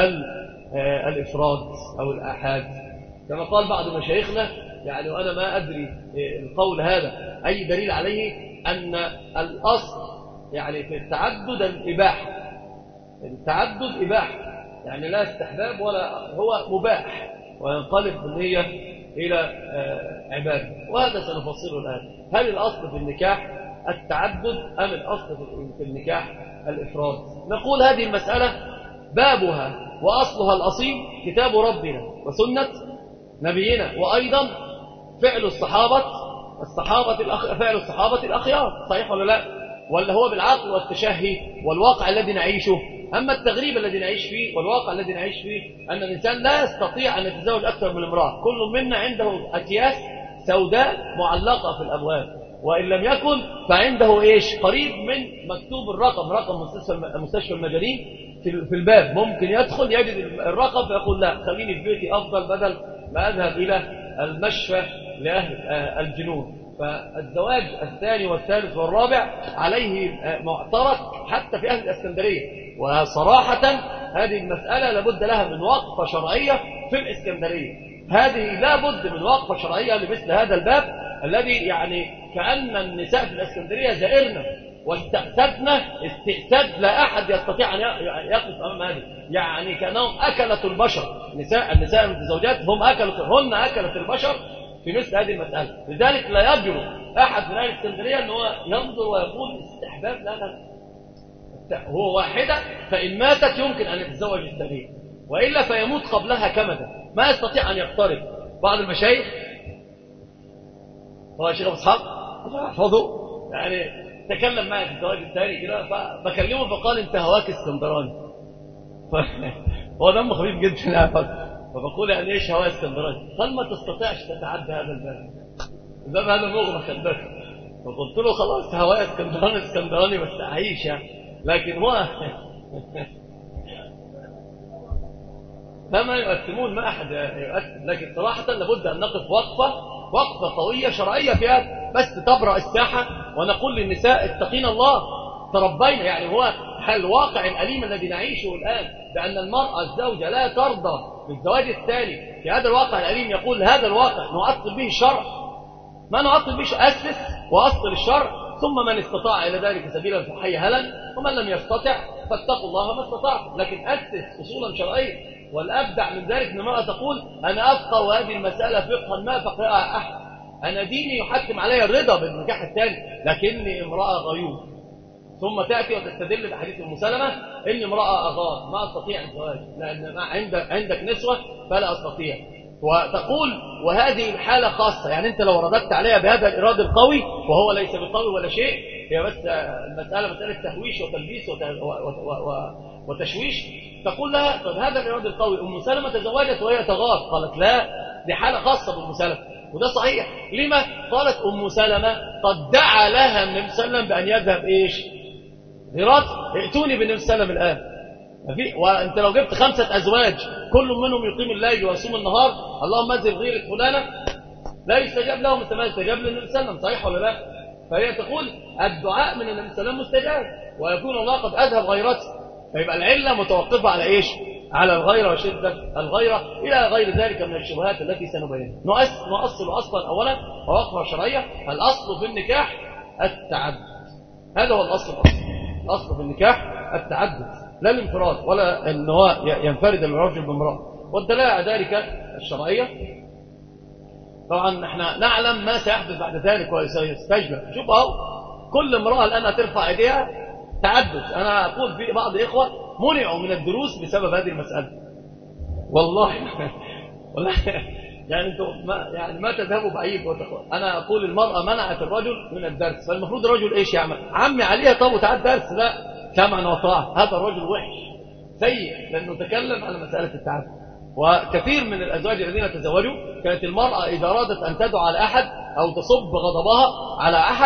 S3: الإفراد أو الآحاد؟ كما قال بعض مشايخنا، يعني وأنا ما أدري القول هذا أي دليل عليه، أن الأصل يعني في التعدد الإباحة. التعدد إباحة يعني لا استحباب ولا هو مباح، وينقلب بالنية إلى عبادة، وهذا سنفصله الآن. هل الأصل في النكاح التعدد أم الأصل في النكاح الإفراد؟ نقول هذه المسألة بابها وأصلها الأصيل كتاب ربنا وسنة نبينا، وأيضا فعل الصحابة الصحابة الأخ... فعل الصحابة الأخيار، صحيح ولا لا؟ ولا هو بالعقل والتشهي والواقع الذي نعيشه؟ أما التغريب الذي نعيش فيه والواقع الذي نعيش فيه أن الإنسان لا يستطيع أن يتزوج أكثر من امرأة، كل منا عنده أكياس سوداء معلقة في الأبواب، وإن لم يكن فعنده إيش قريب من مكتوب الرقم، رقم مستشفى مستشفى المجانين في الباب، ممكن يدخل يجد الرقم فيقول لا خليني في بيتي أفضل بدل ما أذهب إلى المشفى لأهل الجنون. فالزواج الثاني والثالث والرابع عليه معترض حتى في أهل الإسكندرية، وصراحة هذه المسألة لابد لها من وقفة شرعية في الإسكندرية. هذه لابد من وقفة شرعية لمثل هذا الباب الذي يعني كأن النساء في الإسكندرية زائرنا واستأسدنا استئساد لا أحد يستطيع أن يقف أمام هذه، يعني كأنهم أكلة البشر. نساء النساء المتزوجات هم أكلة هن أكلة البشر في مثل هذه المسألة. لذلك لا يجرؤ أحد من أهل الإسكندرية أن هو ينظر ويقول استحباب، لا لا، هو واحدة فإن ماتت يمكن أن يتزوج الثانية، وإلا فيموت قبلها كمدا، ما يستطيع أن يقترب. بعض المشايخ هو الشيخ أبو إسحاق احفظه يعني تكلم معي في الزواج الثاني كده، فبكلمه فقال انت هواك اسكندراني. هو دمه خفيف جدا، فبقول يعني ايش هواك اسكندراني؟ قال ما تستطيعش تتعدى هذا الباب، الباب هذا مغلق الباب. فقلت له خلاص هواك اسكندراني اسكندراني بس اعيش يعني، لكن هو فما يؤثمون ما احد يؤثم، لكن صراحه لابد ان نقف وقفه وقفه قويه شرعيه في هذا، بس تبرأ الساحه ونقول للنساء اتقين الله تربينا. يعني هو الواقع الأليم الذي نعيشه الآن بأن المرأة الزوجة لا ترضى بالزواج الثاني، في هذا الواقع الأليم يقول هذا الواقع نعطل به الشرع، ما نعطل به أسس وأصل الشرع، ثم من استطاع إلى ذلك سبيلا فحي هلا، ومن لم يستطع فاتقوا الله ما استطعتم، لكن أسس أصولا شرعية. والأبدع من ذلك أن المرأة تقول أنا أفقه هذه المسألة فقها ما فقهها أحد، أنا ديني يحتم علي الرضا بالنكاح الثاني لكني امرأة غيوب، ثم تأتي وتستدل بحديث أم سلمة إني امرأة أغار ما أستطيع الزواج لأن عندك, عندك نسوة فلا أستطيع، وتقول وهذه الحالة خاصة، يعني أنت لو رددت عليها بهذا الإرادة القوي وهو ليس بالقوي ولا شيء، هي بس المسألة مسألة تهويش وتلبيس وتشويش، تقول لها طب هذا الإرادة القوي أم سلمة تزوجت وهي تغار، قالت لا دي حالة خاصة بأم سلمة، وده صحيح. لما؟ قالت أم سلمة قد دعا لها النبي صلى الله عليه وسلم بأن يذهب إيش غيرات، ائتوني بالنبي صلى الله عليه وسلم الآن. وأنت لو جبت خمسة أزواج كل منهم يقيم الليل ويصوم النهار اللهم أزل غيرة فلانة لا يستجاب لهم مثل ما يستجاب للنبي صلى الله عليه وسلم، صحيح ولا لا؟ فهي تقول الدعاء من النبي صلى الله عليه وسلم مستجاب ويكون الله قد أذهب غيرته، فيبقى العلة متوقفة على إيش؟ على الغيرة وشدة الغيرة إلى غير ذلك من الشبهات التي سنبينها. نؤصل أصلا أولا ووقفة شرعية، الأصل في النكاح التعدد، هذا هو الأصل الأصل. الأصل في النكاح التعدد لا الانفراد ولا أن هو ينفرد الرجل بامرأة، والدلالة على ذلك الشرعية. طبعا احنا نعلم ما سيحدث بعد ذلك وسيستجلب. شوف اهو كل امرأة الآن ترفع ايديها تعدد. أنا أقول في بعض الإخوة منعوا من الدروس بسبب هذه المسألة، والله والله يعني انتم ما يعني ما تذهبوا بعيد وتقول. أنا أقول المرأة منعت الرجل من الدرس، فالمفروض الرجل إيش يعمل؟ عمي عليها طب وتعال درس، لا سمعا وطاعة. هذا الرجل وحش سيء لأنه تكلم على مسألة التعدد. وكثير من الأزواج الذين تزوجوا كانت المرأة إذا أرادت أن تدعو على أحد أو تصب غضبها على أحد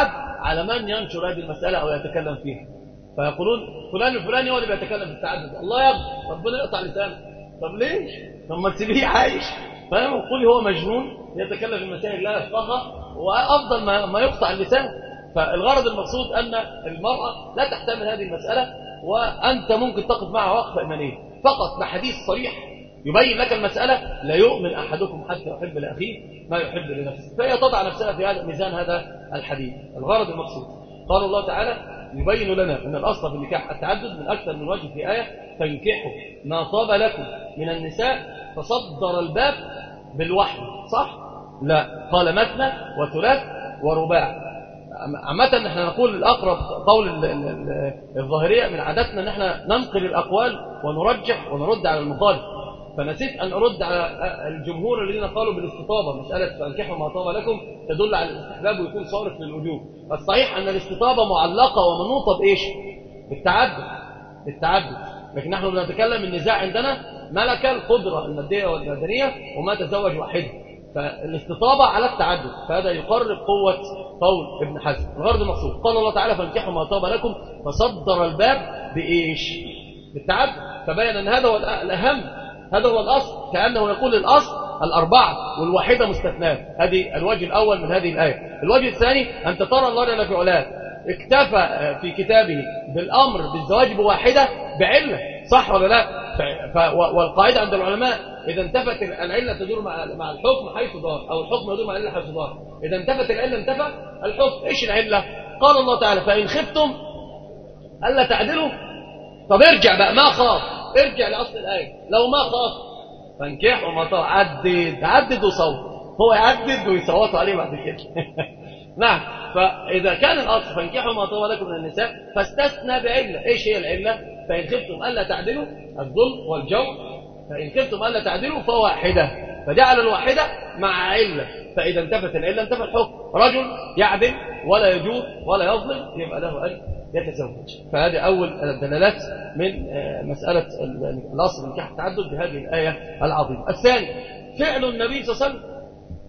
S3: على من ينشر هذه المسألة أو يتكلم فيها، فيقولون فلان الفلاني هو اللي بيتكلم في التعدد، الله يغفر ربنا يقطع لسانه. طب ليش؟ طب ما تسيبيه عايش، فاهم؟ وقولي هو مجنون يتكلم في المسائل لا يفقهها وأفضل ما, ما يقطع اللسان. فالغرض المقصود أن المرأة لا تحتمل هذه المسألة، وأنت ممكن تقف معها وقفة إيمانية فقط بحديث صريح يبين لك المسألة. لا يؤمن أحدكم حتى يحب لأخيه ما يحب لنفسه، فهي تضع نفسها في هذا ميزان هذا الحديث. الغرض المقصود قال الله تعالى يبين لنا أن الأصل في النكاح التعدد من أكثر من وجه في آية فانكحوا ما طاب لكم من النساء، فصدر الباب بالوحي، صح؟ لا، قال مثنى وثلاث ورباع. عامة نحن نقول الأقرب قول الظاهرية من عادتنا أن احنا ننقل الأقوال ونرجح ونرد على المخالف، فنسيت أن أرد على الجمهور الذين قالوا بالاستطابة. مسألة فانكحوا ما طاب لكم تدل على الاستحباب ويكون صارف للوجوب. الصحيح أن الاستطابة معلقة ومنوطة بإيش؟ بالتعدد، بالتعدد. لكن نحن بنتكلم النزاع عندنا ملك القدرة المادية والمدنية وما تزوج واحد، فالاستطابة على التعدد، فهذا يقرب قوة قول ابن حزم. الغرض المقصود قال الله تعالى فانكحوا ما طاب لكم، فصدر الباب بإيش؟ بالتعدد، فبين أن هذا هو الأهم، هذا هو الأصل، كأنه يقول الأصل الأربعة والواحدة مستثناة. هذه الوجه الأول من هذه الآية. الوجه الثاني أنت ترى الله جل في علاه اكتفى في كتابه بالأمر بالزواج بواحدة بعلة، صح ولا لا؟ والقاعدة عند العلماء إذا انتفت العلة تدور مع الحكم حيث دار، أو الحكم يدور مع العلة حيث دار. إذا انتفت العلة انتفى الحكم. إيش العلة؟ قال الله تعالى فإن خفتم ألا تعدلوا، طب ارجع بقى، ما خاف، ارجع لأصل الآية. لو ما خاف فانكحوا ما طاب، عدد عدد وصوت، هو يعدد ويصوتوا عليه بعد كده. نعم، فإذا كان الأصل فانكحوا ما طاب لكم من النساء فاستثنى بعلة. إيش هي العلة؟ فإن خفتم ألا تعدلوا الظلم والجور، فإن خفتم ألا تعدلوا فواحدة، فجعل الواحدة مع علة، فإذا انتفت العلة انتفى الحكم. رجل يعدل ولا يجور ولا يظلم يبقى له أن يتزوج. فهذه أول الدلالات من مسألة الأصل من نكاح التعدد بهذه الآية العظيمة. الثاني فعل النبي صلى الله عليه وسلم،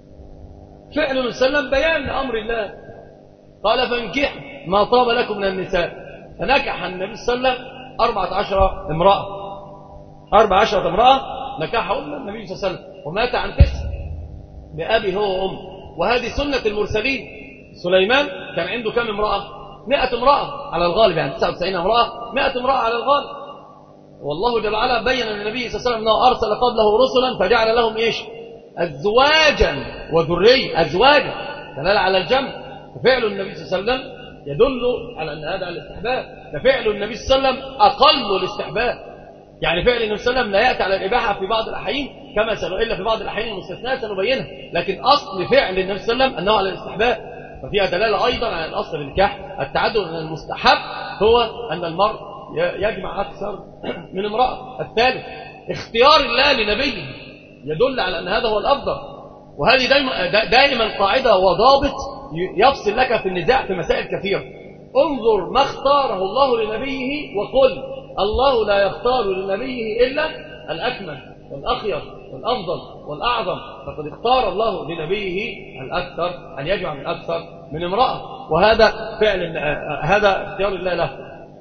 S3: فعل النبي صلى الله عليه وسلم بيان لأمر الله، قال فانكحوا ما طاب لكم من النساء، فنكح النبي صلى الله عليه وسلم أربعة عشر امرأة، أربعة عشر امرأة نكحهم النبي صلى الله عليه وسلم، ومات عن تسع بأبي هو وأم. وهذه سنة المرسلين. سليمان كان عنده كم امرأة؟ مئة امرأة على الغالب، يعني تسعة وتسعين امرأة، مئة امرأة على الغالب. والله جل وعلا بين للنبي صلى الله عليه وسلم أنه أرسل قبله رسلا فجعل لهم إيش؟ أزواجا وذرية، أزواجا دلالة على الجمع. ففعل النبي صلى الله عليه وسلم يدل على أن هذا على الاستحباب. ففعل النبي صلى الله عليه وسلم أقل الاستحباب، يعني فعل النبي صلى الله عليه وسلم لا يأتي على الإباحة في بعض الأحيان كما سنو إلا في بعض الأحيان المستثناء سنبينها، لكن أصل فعل النبي صلى الله عليه وسلم أنه على الاستحباب. ففيها دلالة أيضا على الأصل في النكاح التعدد، أن المستحب هو أن المرء يجمع أكثر من امرأة. الثالث اختيار الله لنبيه يدل على أن هذا هو الأفضل، وهذه دائما, دائما قاعدة وضابط يفصل لك في النزاع في مسائل كثيرة. انظر ما اختاره الله لنبيه وقل الله لا يختار لنبيه إلا الأكمل والأخير والأفضل والأعظم، فقد اختار الله لنبيه الأكثر أن يجمع من أكثر من امرأة، وهذا فعل هذا اختيار الله له.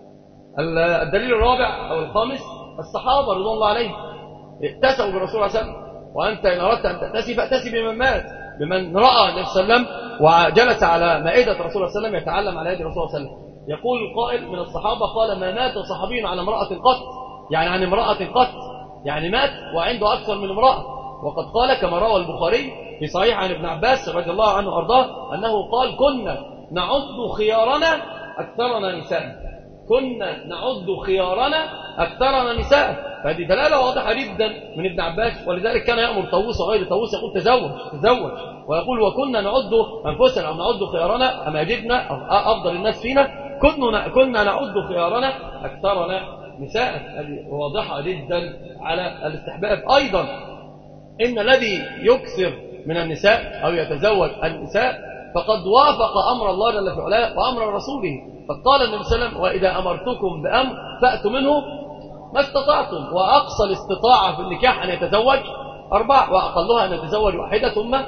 S3: الدليل الرابع أو الخامس الصحابة رضوان الله عليهم ائتسوا برسول الله صلى الله عليه وسلم، وأنت إن أردت أن تأتسي فأتسي بمن مات، بمن رأى النبي صلى الله عليه وسلم وجلس على مائدة رسول الله صلى الله عليه وسلم يتعلم على يد رسول الله صلى الله عليه وسلم. يقول القائل من الصحابة قال ما مات صحابي على امرأة قط، يعني عن امرأة قط، يعني مات وعنده أكثر من امرأة. وقد قال كما روى البخاري في صحيح عن ابن عباس رضي الله عنه وأرضاه أنه قال كنا نعد خيارنا أكثرنا نساء، كنا نعد خيارنا أكثرنا نساء. فهذه دلالة واضحة جدا من ابن عباس، ولذلك كان يأمر طاووس وغير طاووس يقول تزوج تزوج، ويقول وكنا نعد أنفسنا أو نعد خيارنا أماجدنا أفضل الناس فينا، كنا كنا نعد خيارنا أكثرنا نساء. هذه واضحة جدا على الاستحباب. أيضا إن الذي يكثر من النساء أو يتزوج النساء فقد وافق أمر الله جل في علاه وأمر رسوله. فقال النبي صلى الله عليه وسلم وإذا أمرتكم بأمر فأتوا منه ما استطعتم، وأقصى الاستطاعة في النكاح أن يتزوج أربع، وأقلها أن يتزوج واحدة ثم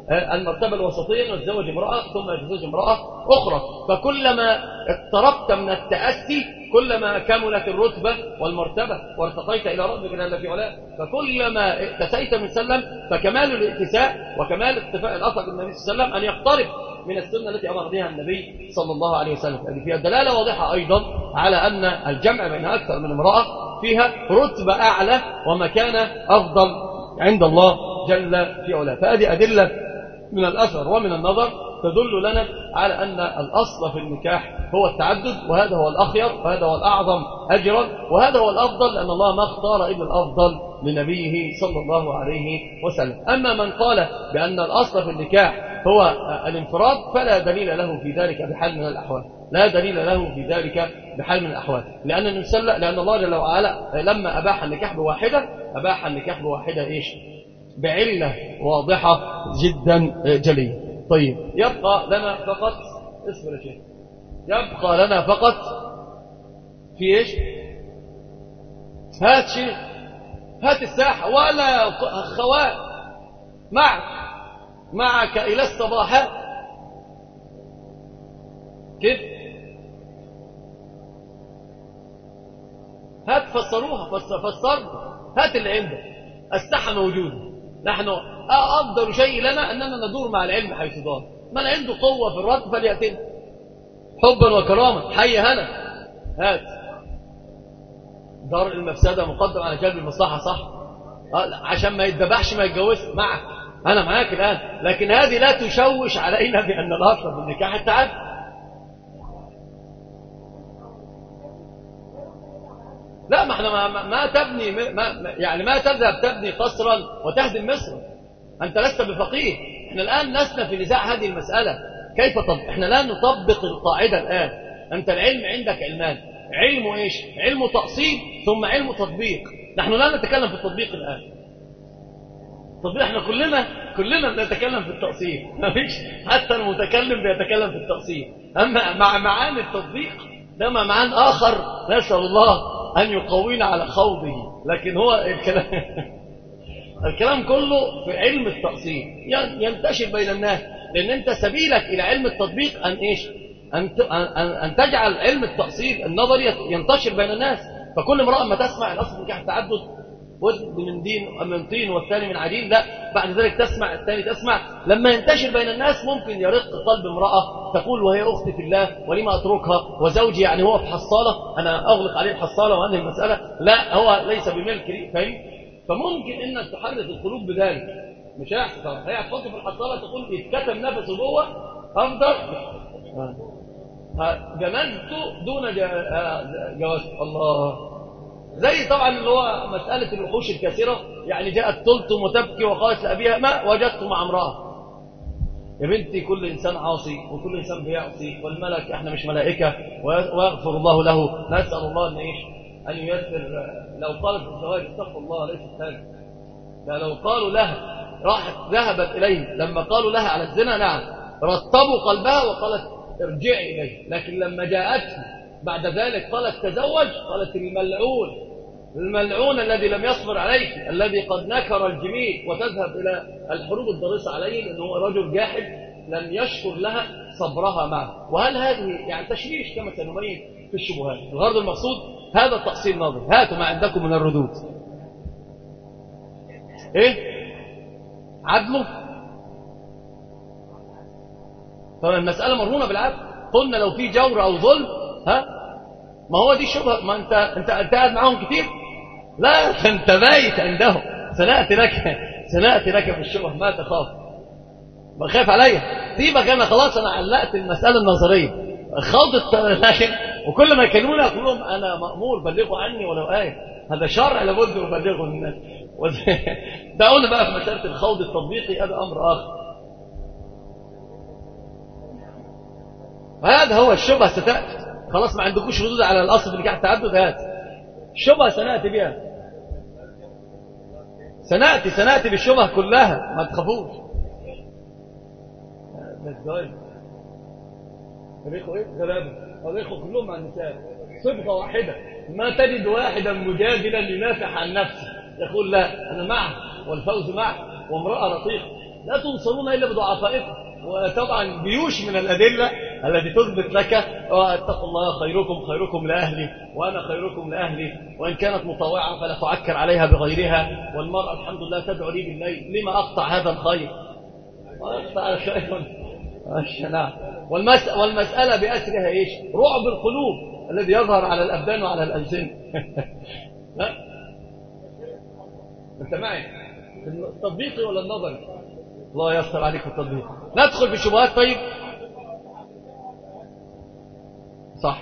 S3: المرتبة الوسطية أن يتزوج امرأة ثم يتزوج امرأة أخرى. فكلما اقتربت من التأسي كلما كملت الرتبة والمرتبة وارتقيت إلى ربك جل في علاه. فكلما اتسيت من سلم فكمال الاتساء وكمال اقتفاء الأثر بالنبي صلى الله عليه وسلم أن يقترب من السنة التي أمر بها النبي صلى الله عليه وسلم. يعني فيها دلالة واضحة أيضا على أن الجمع بين أكثر من امرأة فيها رتبة أعلى ومكانة أفضل عند الله جل في علاه. فهذه أدلة من الأثر ومن النظر تدل لنا على أن الأصل في النكاح هو التعدد، وهذا هو الأخير وهذا هو الأعظم أجرا وهذا هو الأفضل، لأن الله ما اختار إلا الأفضل لنبيه صلى الله عليه وسلم. أما من قال بأن الأصل في النكاح هو الانفراد فلا دليل له في ذلك بحال من الأحوال، لا دليل له في ذلك بحال من الأحوال، لأن لأن الله جل وعلا لما أباح النكاح بواحدة أباح النكاح بواحدة إيش؟ بعلة واضحة جدا جلية. طيب يبقى لنا فقط اسم يا شيخ يبقى لنا فقط في إيش؟ هات شيء هات الساحة ولا خوات معك معك إلى الصباحات كيف هات فسروها فسر هات اللي عندك. الساحة موجودة، نحن أفضل شيء لنا أننا ندور مع العلم حيث دار. من عنده قوة في الرد فليأتنا حبا وكرامة. حي هنا هات. دار المفسدة مقدم على جلب المصلحة صح، عشان ما يتذبحش ما يتجوزش معك، أنا معاك الآن. لكن هذه لا تشوش علينا بأن الأصل في النكاح التعدد. لا ما احنا ما, ما تبني ما يعني ما تذهب تبني قصرا وتهدم مصر. أنت لست بفقيه. احنا الآن لسنا في نزاع هذه المسألة كيف طب احنا لا نطبق القاعدة الآن. أنت العلم عندك علمان، علم ايش؟ علم تأصيل ثم علم تطبيق. نحن لا نتكلم في التطبيق الآن. التطبيق احنا كلنا كلنا بنتكلم في التأصيل، ما فيش حتى المتكلم بيتكلم في التأصيل. أما مع معاني التطبيق ده معان آخر نسأل الله أن يقوينا على خوضه. لكن هو الكلام الكلام كله في علم التأصيل ينتشر بين الناس، لأن أنت سبيلك إلى علم التطبيق أن إيش؟ أن أن تجعل علم التأصيل النظري ينتشر بين الناس. فكل امرأة ما تسمع الأصل نكاح التعدد ود من دين من طين والثاني من عجين، لا بعد ذلك تسمع الثاني تسمع. لما ينتشر بين الناس ممكن يرق قلب امرأة تقول وهي أختي في الله ولما أتركها وزوجي يعني هو في حصالة أنا أغلق عليه الحصالة وأنهي المسألة. لا هو ليس بملك فهم. فممكن إنك تحرك القلوب بذلك مش هيحصل. هي هتحط في الحصالة تقول يتكتم نفسه جوه أفضل جملته دون جواز الله. زي طبعا اللي هو مسألة الوحوش الكثيرة، يعني جاءت تلطم وتبكي وقالت لأبيها ما وجدت مع امرأة. يا بنتي كل إنسان عاصي وكل إنسان بيعصي والملك احنا مش ملائكة ويغفر الله له. نسأل الله أن إيش أن ييسر. لو قالت الزواج استغفر الله ليست هذا، لو قالوا لها راحت ذهبت إليه لما قالوا لها على الزنا نعم رطبوا قلبها وقالت ارجعي إليه. لكن لما جاءته بعد ذلك قالت تزوج قالت الملعون الملعون الذي لم يصبر عليك الذي قد نكر الجميل وتذهب إلى الحروب الضارسة عليه لأنه هو رجل جاحد لم يشكر لها صبرها معه. وهل هذه يعني تشويش كما سنبين في الشبهات؟ الغرض المقصود هذا التأصيل نظري. هاتوا ما عندكم من الردود. ايه عدله؟ طبعا المسألة مرهونة بالعدل. قلنا لو في جور أو ظلم ها ما هو دي الشبهة. ما انت انت انت قاعد معاهم كتير، لا انت بايت عندهم. سنأتي لك سنأتي لك في الشبهة ما تخاف. ما خايف عليا سيبك انا خلاص انا علقت المسألة النظرية خاضت. لكن وكل ما يكلموني اقول لهم انا مأمور بلغوا عني ولو آية. هذا شرع لابد يبلغه للناس. دعونا بقى في مسألة الخوض التطبيقي هذا امر اخر. هذا هو الشبهة ستأتي. خلاص ما عندكوش ردود على الأصل في نكاح التعدد. هات الشبهة سنأتي بها. سنأتي سنأتي بالشبهة كلها ما تخافوش. تاريخه ايه؟ غلابة. تاريخه كلهم مع النساء صفقة واحدة. ما تجد واحدا مجادلا لنافح عن نفسه يقول لا أنا معه والفوز معه وامرأة رقيقة لا تنصرون إلا بضعفائكم. وطبعا جيوش من الأدلة التي تثبت لك اتقوا الله خيركم خيركم لأهلي وأنا خيركم لأهلي، وإن كانت مطوعة فلا تعكر عليها بغيرها، والمرأة الحمد لله تدعو لي بالليل، لما أقطع هذا الخير؟ وأقطع شيئا. والمس... والمسألة بأسرها إيش؟ رعب القلوب الذي يظهر على الأبدان وعلى الألسنة. لا أنت معي التطبيقي ولا النظري؟ الله يستر عليك في التطبيق. ندخل في الشبهات. طيب صح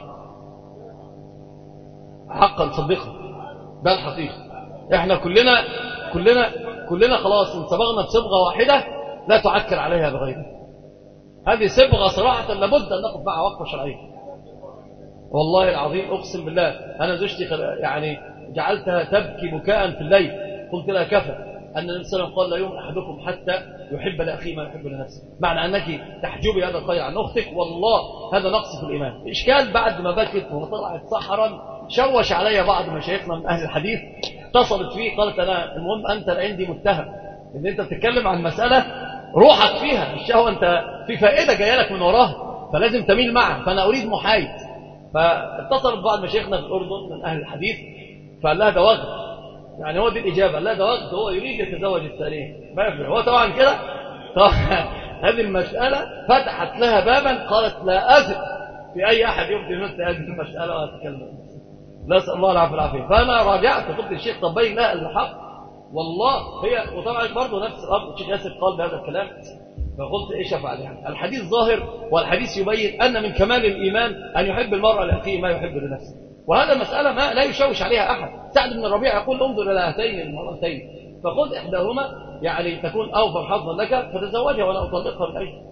S3: حقا صدقنا ده الحقيقة. احنا كلنا كلنا كلنا خلاص انصبغنا بصبغة واحدة لا تعكر عليها بغيرها. هذه صبغة صراحة لابد أن نقف معها وقفة شرعية. والله العظيم أقسم بالله أنا زوجتي يعني جعلتها تبكي بكاء في الليل، قلت لها كفى أن النبي صلى الله عليه وسلم قال لا يؤمن أحدكم حتى يحب لأخيه ما يحب لنفسه، معنى أنك تحجبي هذا الخير عن أختك. والله هذا نقص في الإيمان. إشكال بعد ما بكت وطلعت سحرا شوش علي بعض مشايخنا من أهل الحديث، اتصلت فيه قالت أنا المهم أنت عندي متهم إن أنت بتتكلم عن مسألة روحك فيها الشهوة، أنت في فائدة جاية لك من وراها فلازم تميل معها، فأنا أريد محايد. فاتصلت بعض مشايخنا في الأردن من أهل الحديث فقال لها ده وقت، يعني هو دي الإجابة، لا ده وقت هو يريد يتزوج الثانية ما يفعل هو طبعا كده. هذه المسألة فتحت لها بابا قالت لا أثق في أي أحد يبدي مثل هذه المسألة وأتكلم. نسأل الله العافية والعافية. فأنا راجعت قلت الشيخ طب بين لها الحق والله هي، وطبعا برضه نفس الأرض الشيخ ياسر قال بهذا الكلام، فقلت إيش أفعل؟ يعني الحديث ظاهر والحديث يبين أن من كمال الإيمان أن يحب المرأة لأخيه ما يحب لنفسه، وهذا مسألة ما لا يشوش عليها أحد. سعد بن الربيع يقول انظر إلى هاتين المرأتين فخذ إحداهما يعني تكون أوفر حظا لك فتزوجها ولا أطلقها من أجل.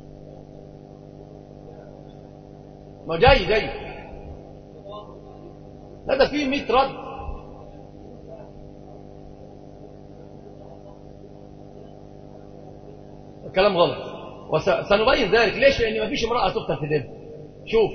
S3: ما جاي جاي لا ده فيه مئة رد. كلام غلط وسنبين ذلك. ليش؟ لأن ما فيش امرأة تفتح في دين. شوف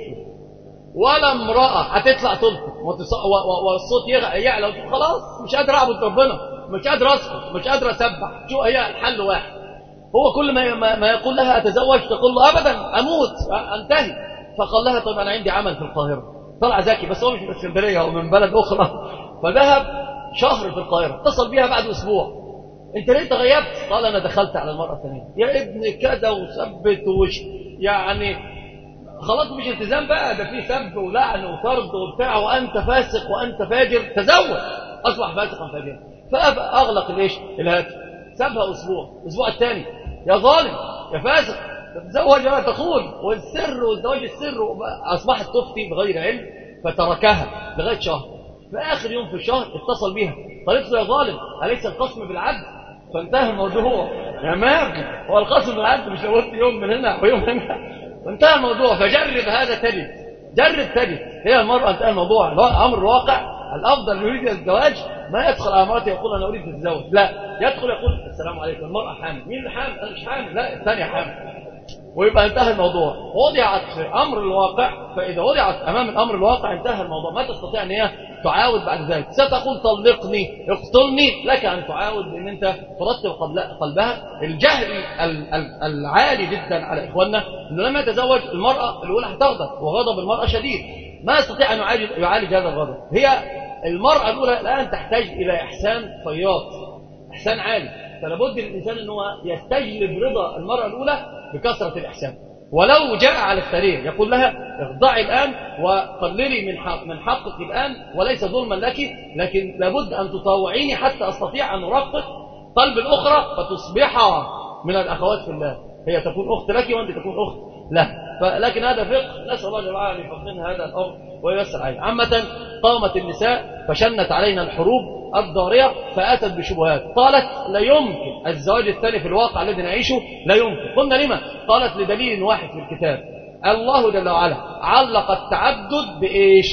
S3: ولا امرأة هتطلع تلطف والصوت يعلى خلاص مش قادر أعبد ربنا، مش قادر أسكت، مش قادر أسبح. شو هي الحل واحد، هو كل ما ما يقول لها أتزوج تقول له أبدا أموت أنتهي. فقال لها طيب أنا عندي عمل في القاهرة. طلع ذكي بس هو مش من اسكندرية هو من بلد أخرى. فذهب شهر في القاهرة، اتصل بيها بعد أسبوع أنت ليه تغيبت؟ قال أنا دخلت على المرأة الثانية. يا ابني كذا وثبت وش يعني خلاص مش التزام بقى، ده فيه سب ولعن وطرد وبتاع وأنت فاسق وأنت فاجر. تزوج أصبح فاسقا فاجرا. فأغلق ليش الهاتف، سابها أسبوع. الأسبوع الثاني يا ظالم يا فاسق تتزوج ولا تخون والسر والزواج السر. أصبحت تفتي بغير علم فتركها لغاية شهر. في آخر يوم في الشهر اتصل بها قالت له يا ظالم أليس القسم بالعدل؟ فانتهى الموضوع. يا مابني هو القسم بالعدل مش لو قلت يوم من هنا ويوم من هنا وانتهى الموضوع. فجرب هذا تجد، جرب تجد. هي المرأة انتهى الموضوع. أمر الواقع الأفضل يريد الزواج ما يدخل على مرأته يقول أنا أريد الزواج، لا يدخل يقول السلام عليكم المرأة حامل. مين اللي حامل؟ أنا مش حامل. لا الثانية حامل. ويبقى انتهى الموضوع. وضعت في أمر الواقع، فإذا وضعت أمام الأمر الواقع انتهى الموضوع. ما تستطيع أن هي تعاود بعد ذلك. ستقول طلقني اقتلني، لك أن تعاود بأن أنت ترتب قلبها. الجهل العالي جدا على إخواننا أنه لما يتزوج المرأة الأولى هتغضب وغضب المرأة شديد، ما يستطيع أن يعالج هذا الغضب. هي المرأة الأولى الآن تحتاج إلى إحسان فياض، إحسان عالي. فلابد للإنسان أنه يستجلب رضا المرأة الأولى بكثرة الإحسان. ولو جاء على السرير يقول لها اخضعي الآن وقللي من حق من حقك الآن وليس ظلما لك، لكن لابد أن تطاوعيني حتى أستطيع أن أرقق قلب الأخرى فتصبح من الأخوات في الله. هي تكون أخت لك وأنت تكون أخت له. لكن هذا فقه نسأل الله جل وعلا أن يفقهنا هذا الأمر وييسر علينا. عامة قامت النساء فشنت علينا الحروب الضارية فأتت بشبهات. قالت لا يمكن الزواج الثاني في الواقع الذي نعيشه، لا يمكن. قلنا لما؟ قالت لدليل واحد في الكتاب. الله جل وعلا علق التعدد بإيش؟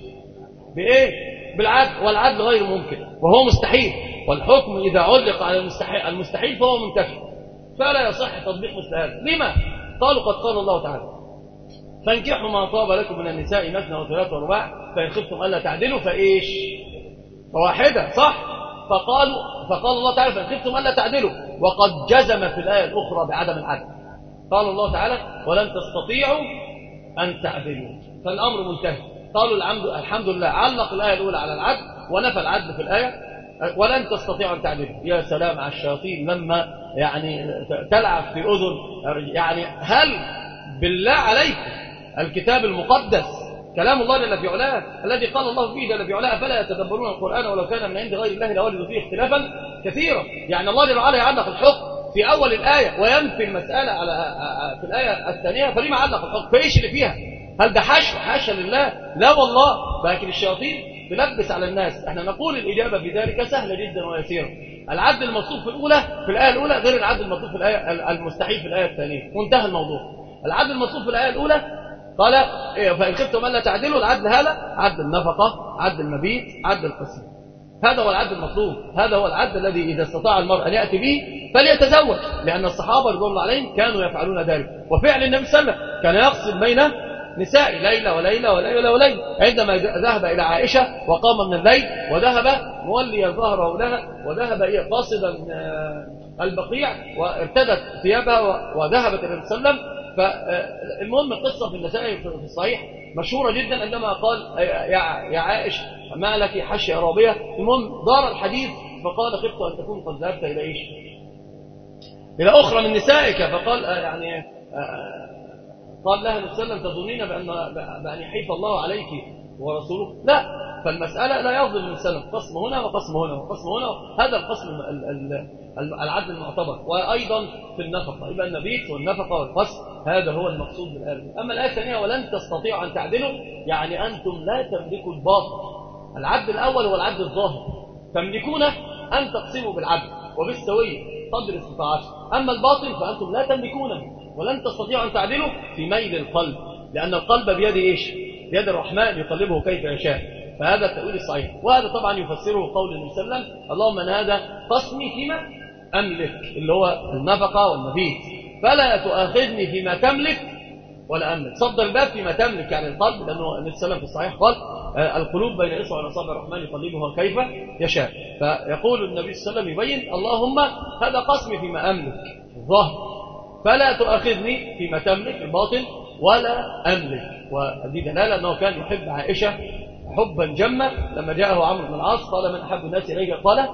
S3: بإيه؟ بالعدل، والعدل غير ممكن وهو مستحيل، والحكم إذا علق على المستحيل, المستحيل فهو منتفي، فلا يصح تطبيق مثل هذا. لما؟ قالوا قد قال الله تعالى فانكحوا ما طاب لكم من النساء مثنى وثلاث ورباع فإن خفتم ألا تعدلوا فإيش؟ فواحدة. صح؟ فقالوا فقال الله تعالى فإن خفتم ألا تعدلوا وقد جزم في الآية الأخرى بعدم العدل. قال الله تعالى ولن تستطيعوا أن تعدلوا، فالأمر منتهي. قالوا الحمد, الحمد لله، علق الآية الأولى على العدل ونفى العدل في الآية ولن تستطيعوا أن تعدلوا. يا سلام على الشياطين لما يعني تلعب في أذن. يعني هل بالله عليكم الكتاب المقدس كلام الله جل في علاه الذي قال الله فيه جل في علاه فلا يتدبرون القرآن ولو كان من عند غير الله لوجدوا فيه اختلافا كثيرا. يعني الله جل وعلا يعلق الحكم في أول الآية وينفي المسألة على في الآية الثانية، فلما علق الحكم؟ فإيش اللي فيها؟ هل ده حشو؟ حاشا لله، لا والله. لكن الشياطين تلبس على الناس. احنا نقول الإجابة في ذلك سهلة جدا ويسيرة. العدل المطلوب في الأولى في الآية الأولى غير العدل المطلوب في الآية المستحيل في الآية الثانية، وانتهى الموضوع. العدل المطلوب في الآية الأولى قال إيه؟ فإن خفتم ألا تعدلوا، العدل هذا عدل النفقة، عدل المبيت، عدل القسم. هذا هو العدل المطلوب، هذا هو العدل الذي إذا استطاع المرء أن يأتي به فليتزوج، لأن الصحابة رضي الله عليهم كانوا يفعلون ذلك. وفعل النبي صلى الله عليه وسلم كان يقسم بين نساء ليلة وليلة وليلة وليلة. عندما ذهب إلى عائشة وقام من الليل وذهب مولي ظهره لها وذهب قاصدا البقيع وارتدت ثيابها وذهبت إلى النبي صلى الله عليه وسلم. فالمهم القصة في النسائي في الصحيح مشهورة جدا عندما قال يا عائشة ما لك حشي رابية. المهم دار الحديث فقال خفت أن تكون قد ذهبت إلى إيش إلى أخرى من نسائك. فقال يعني قال لها النبي صلى الله عليه وسلم تظنين بأن بأن يحيف الله عليك ورسوله؟ لا. فالمسألة لا يظلم النبي صلى الله عليه وسلم، قسم هنا وقسم هنا وقسم هنا. هذا القسم العدل المعتبر. وأيضا في النفقة يبقى النبيت والنفقة والقسم، هذا هو المقصود بالآية. أما الآية الثانية ولن تستطيعوا أن تعدلوا، يعني أنتم لا تملكوا الباطل. العدل الأول هو العدل الظاهر، تملكون أن تقسموا بالعدل وبالسوية قدر استطاعتكم. أما الباطل فأنتم لا تملكونه، ولن تستطيعوا أن تعدلوا في ميل القلب، لأن القلب بيد إيش؟ بيد الرحمن يقلبه كيف يشاء. فهذا التأويل الصحيح. وهذا طبعا يفسره قول النبي صلى الله عليه وسلم اللهم أن هذا قسمي فيما أملك، اللي هو النفقة والمبيت، فلا تؤاخذني فيما تملك ولا أملك. صدر الباب فيما تملك يعني القلب، لأنه النبي صلى الله عليه وسلم في الصحيح قال القلوب بين إصبع وأصابع الرحمن يقلبها كيف يشاء. فيقول النبي صلى الله عليه وسلم يبين اللهم هذا قسمي فيما أملك الظاهر، فلا تؤاخذني فيما تملك الباطن ولا أملك. وهذه دلالة أنه كان يحب عائشة حبا جما. لما جاءه عمرو بن العاص قال من أحب الناس إليك؟ قال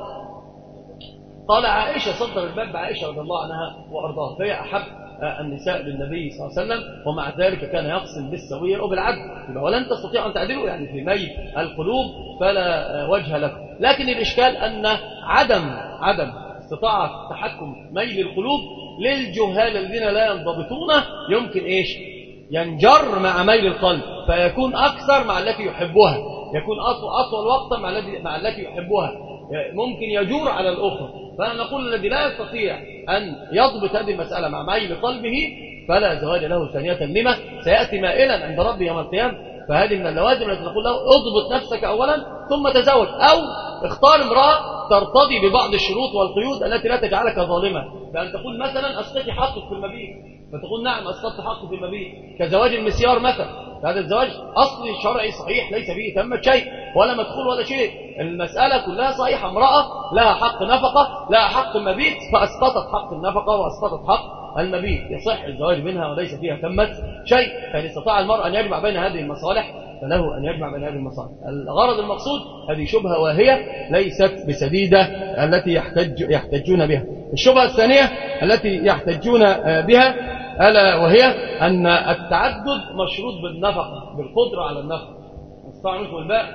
S3: قال عائشة. صدر الباب عائشة رضي الله عنها وأرضاها، فهي أحب النساء للنبي صلى الله عليه وسلم، ومع ذلك كان يقسم بالسوية وبالعدل. ولن تستطيعوا أن تعدلوا يعني في ميل القلوب فلا وجه لكم. لكن الإشكال أن عدم عدم استطاعة تحكم ميل القلوب للجهال الذين لا ينضبطون يمكن إيش ينجر مع ميل القلب، فيكون أكثر مع التي يحبها، يكون أطول وقتا مع التي مع التي يحبها، ممكن يجور على الأخرى. فنقول الذي لا يستطيع أن يضبط هذه المسألة مع ميل قلبه فلا زواج له ثانية لما سيأتي مائلا عند ربه يوم القيامة. فهذه من اللوازم التي نقول له اضبط نفسك أولا ثم تزوج، أو اختار امرأة ترتضي ببعض الشروط والقيود التي لا تجعلك ظالما. بأن تقول مثلا أسقطي حقك في المبيت، فتقول نعم أسقطت حقك في المبيت، كزواج المسيار مثلا. هذا الزواج أصلي شرعي صحيح ليس فيه تمت شيء ولا مدخول ولا شيء، المسألة كلها صحيحة. امرأة لها حق نفقة لها حق مبيت فأسقطت حق النفقة وأسقطت حق المبيت، يصح الزواج منها وليس فيها تمت شيء. فإن استطاع المرء أن يجمع بين هذه المصالح فله أن يجمع بين هذه المصالح. الغرض المقصود هذه شبهة واهية ليست بسديدة التي يحتج يحتجون بها. الشبهة الثانية التي يحتجون بها ألا وهي أن التعدد مشروط بالنفقة، بالقدرة على النفقة. استطاع منكم الباء،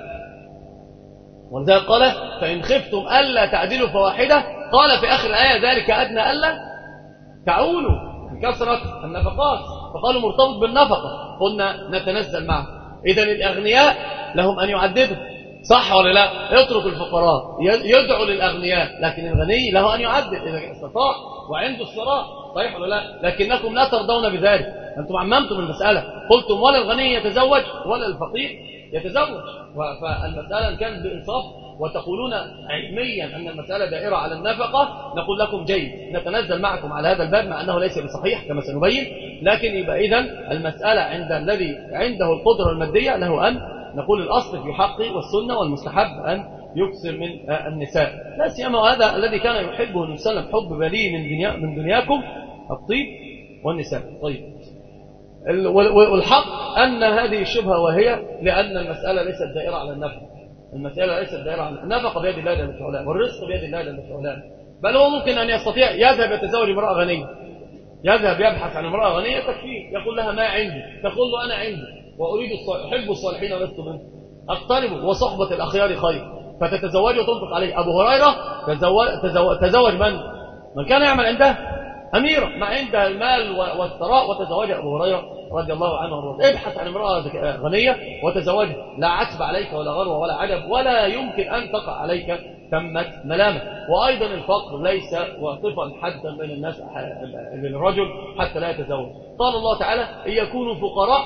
S3: ولذلك قال فإن خفتم ألا تعدلوا فواحدة، قال في آخر الآية ذلك أدنى ألا تعولوا بكثرة النفقات، فقالوا مرتبط بالنفقة. قلنا نتنزل معه. إذن الأغنياء لهم أن يعددوا، صح ولا لا؟ يترك الفقراء يدعو للأغنياء، لكن الغني له أن يعدد إذا استطاع وعنده الثراء، صحيح ولا لا؟ لكنكم لا ترضون بذلك، أنتم عممتم المسألة، قلتم ولا الغني يتزوج ولا الفقير يتزوج. فالمسألة إن كانت بإنصاف وتقولون علميا أن المسألة دائرة على النفقة نقول لكم جيد، نتنزل معكم على هذا الباب مع أنه ليس بصحيح كما سنبين. لكن يبقى إذن المسألة عند الذي عنده القدرة المادية له أن نقول الأصل في حقه والسنة والمستحب أن يكثر من النساء، لا سيما هذا الذي كان يحبه النبي صلى الله عليه وسلم حب بلي من دنيا من دنياكم الطيب والنساء. طيب، والحق أن هذه الشبهة وهي لأن المسألة ليست دائرة على النفقة، المسألة ليست دائرة على النفقة بيد الله جل وعلا، والرزق بيد الله جل وعلا، بل هو ممكن أن يستطيع يذهب يتزوج امرأة غنية، يذهب يبحث عن امرأة غنية تكفيه، يقول لها ما عندي، تقول له أنا عندي وأريد أحب الصالحين ولست منهم، أقترب وصحبة الأخيار خير، فتتزوج وتنفق عليه. أبو هريرة تزوج, تزوج, تزوج من؟ من كان يعمل عنده أميرة ما عندها المال والثراء، وتزوج أبو هريرة رضي الله عنه وارضاه. ابحث عن امرأة غنية وتزوجها، لا عتب عليك ولا غروة ولا عجب، ولا يمكن أن تقع عليك ثمة ملامة. وأيضا الفقر ليس واقفا حدا بين الناس للرجل حتى لا يتزوج. قال الله تعالى إن يكونوا فقراء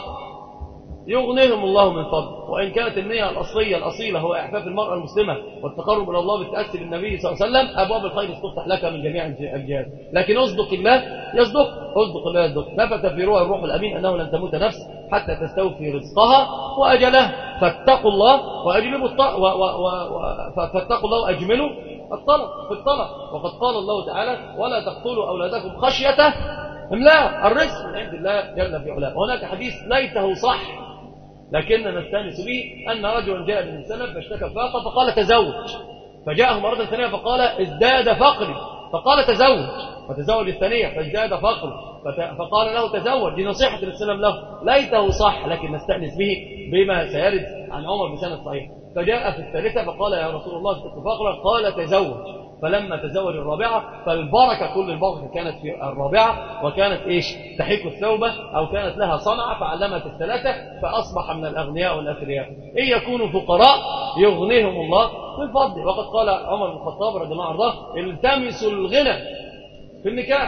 S3: يغنيهم الله من فضله. وإن كانت النية الأصلية الأصيلة هو إعفاف المرأة المسلمة والتقرب إلى الله بالتأسي بالنبي صلى الله عليه وسلم، أبواب الخير تفتح لك من جميع الجهات. لكن أصدق الله يصدق، أصدق الله يصدق. نفث في روح الروح الأمين أنه لن تموت نفس حتى تستوفي رزقها وأجلها، فاتقوا الله وأجلبوا الطلب، فاتقوا الله وأجملوا الطلب في الطلب. وقد قال الله تعالى ولا تقتلوا أولادكم خشية إملاق، الرزق من عند الله جل في علاه. وهناك حديث ليته صح لكننا نستانس به، أن رجلا جاء من سنة فاشتكى فاقة فقال تزوج، فجاءه مرة ثانية فقال ازداد فقري فقال تزوج، فتزوج الثانية فازداد فقري فقال له تزوج. دي نصيحة الإسلام له، ليته صح لكن نستأنس به بما سيرد عن عمر بسنة صحيح. فجاء في الثالثة فقال يا رسول الله ازداد فقرا، قال تزوج. فلما تزوج الرابعة فالبركة كل البركة كانت في الرابعة، وكانت إيش تحك الثوبة أو كانت لها صنعة فعلمت الثلاثة فأصبح من الأغنياء والأثرياء. إن يكونوا فقراء يغنيهم الله من فضله. وقد قال عمر بن الخطاب رضي الله عنه التمسوا الغنى في النكاح،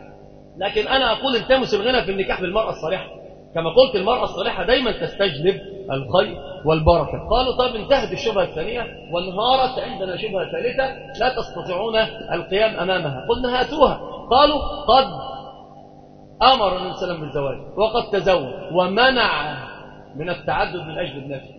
S3: لكن أنا أقول التمسوا الغنى في النكاح بالمرأة الصالحة، كما قلت المرأة الصالحة دايما تستجلب الخير والبركة. قالوا طيب انتهت الشبهة الثانية وانهارت عندنا شبهة ثالثة لا تستطيعون القيام أمامها، قلنا هاتوها. قالوا قد أمر النبي صلى الله عليه وسلم بالزواج وقد تزوج ومنع من التعدد من أجل النفس.